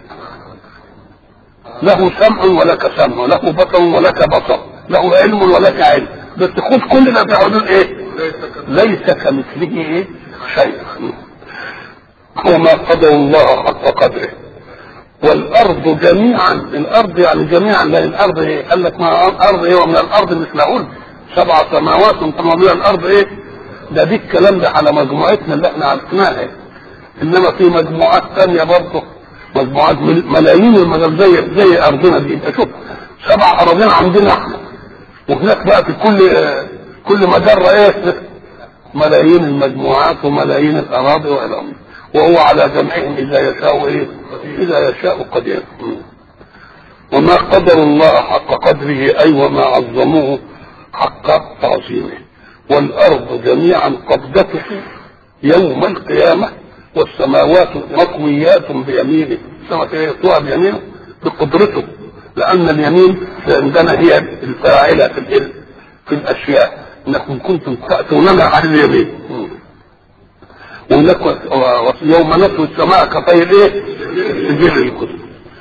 له سمع ولك سمع، له بصر ولك بصر، له علم ولك علم، بس خذ كلنا في حدود ايه؟ ليس كمثله ايه؟ شيء. وما قدر الله حق قدره. والارض جميعا، الارض يعني جميعا، لا الارض ايه؟ قال لك ما الارض ايه؟ ومن الارض مثلهن 7 سماوات ثم من الارض ايه؟ ده دي الكلام ده على مجموعتنا اللي احنا عرفناها، انما في مجموعات ثانيه برضه، مجموعات ملايين المجال زي ارضنا دي. انت شوف 7 اراضين عندنا احنا، وهناك بقى في كل مجره ايه؟ ملايين المجموعات وملايين الاراضي والامر، وهو على جمعهم اذا يشاء ايه؟ اذا يشاء قدير. وما قدر الله حق قدره اي وما عظموه حق تعظيمه. والارض جميعا قبضته يوم القيامه والسماوات مطويات بيمينه. السماء يطوى بيمينه بقدرته، لان اليمين عندنا هي الفاعله في الاشياء. انكم كنتم تاتوننا على اليمين. وهناك يوم نطوي السماء كطير ايه؟ سجل الكتب.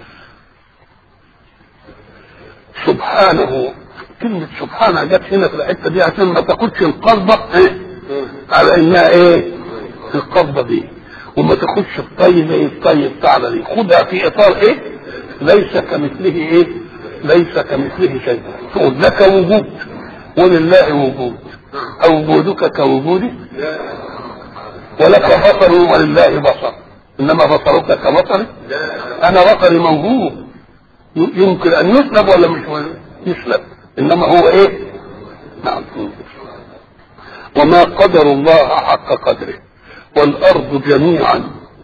سبحانه، كلمة سبحانه جت هنا في الحتة دي عشان ما تاخدش القبضة ايه؟ على انها ايه؟ القبضة دي، وما تاخدش الطي زي الطي بتاعنا دي، خدها في اطار ايه؟ ليس كمثله ايه؟ ليس كمثله شيء. تقول لك وجود ولله وجود، او وجودك كوجودي، ولك بصر ولله بصر، انما بصرك كبصري. انا بصري موجود يمكن ان يسلب ولا مش يسلب، انما هو ايه؟ نعم. وما قدر الله حق قدره. والارض جميعا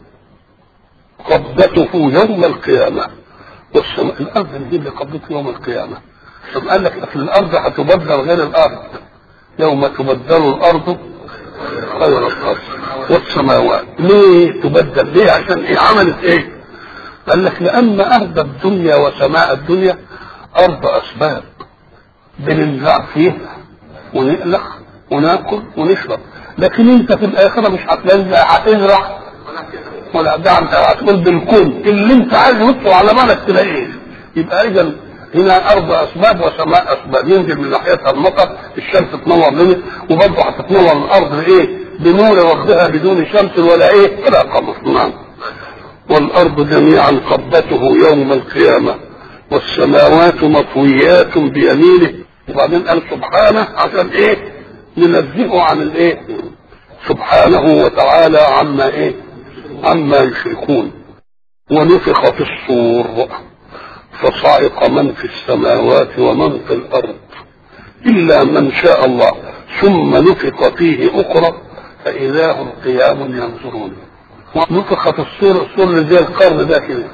قبضته يوم القيامه والسماء. الارض دي اللي قبضته يوم القيامه. ثم قال لك اصل الارض هتبدل غير الارض، يوم تبدل الارض غير الارض والسماوات. ليه تبدل؟ ليه؟ عشان ايه؟ عملت ايه؟ قال لك لان ارض الدنيا وسماء الدنيا ارض اسباب بننزع فيها ونقلق وناكل ونشرب، لكن انت في الاخره مش هتزرع ولا ده، انت هتقول بالكون اللي انت عايز يطلع على بالك تلاقيه. يبقى اذا هنا ارض اسباب وسماء اسباب، ينزل من ناحيتها المطر، الشمس تنور لنا، وبرضه هتتنور الارض بايه؟ بنور ربها بدون شمس ولا ايه؟ ولا قمر. نعم. والارض جميعا قبضته يوم القيامه والسماوات مطويات بيمينه. وبعدين قال سبحانه عشان ايه؟ ننزهه عن الايه؟ سبحانه وتعالى عما ايه؟ عما يشركون. ونفخ في الصور فصعق من في السماوات ومن في الارض الا من شاء الله ثم نفخ فيه اخرى فاذا هم قيام ينظرون. ونفخ في الصور اللي زي القرن ده كده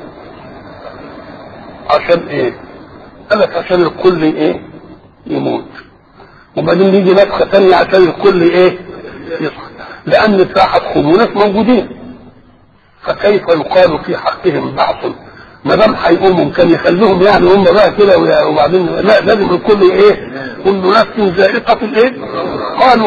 عشان ايه؟ قال لك عشان الكل ايه؟ يموت. وبعدين يجي نفخه ثانيه عشان الكل ايه؟ يصحى، لان ساحه خمونات موجودين، فكيف يقال في حقهم بعث؟ ما دام هيقوموا كان يخلوهم يعني هم بقى كده، وبعدين لا، لازم الكل ايه؟ كل نفس ذائقه الايه؟ قالوا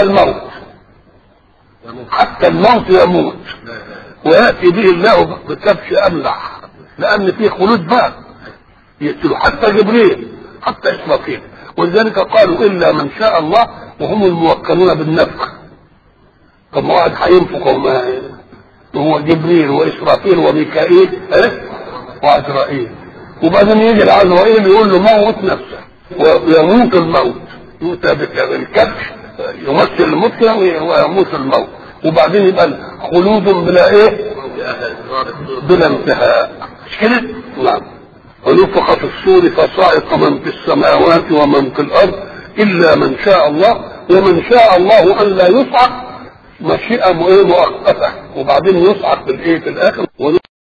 حتى الموت يموت وياتي به الله بكبش املح، لان فيه خلود بقى يقتلوا حتى جبريل حتى اسرافيل. ولذلك قالوا الا من شاء الله وهم الموكلون بالنفخ. طب ما واحد هينفخ وهو جبريل واسرافيل وميكائيل وعزرائيل، وبعدين يجي العزرائيل يقول له موت نفسه ويموت الموت، يؤتى بالكبش يمثل الموت ويموت الموت، وبعدين يبقى خلود بلا ايه؟ بلا انتهاء. مش كده؟ نعم. ونفخ في الصور فصعق من في السماوات ومن في الارض الا من شاء الله ومن شاء الله ان لا يصعق مشيئة مؤقتة، وبعدين يصعق في الايه في الاخر.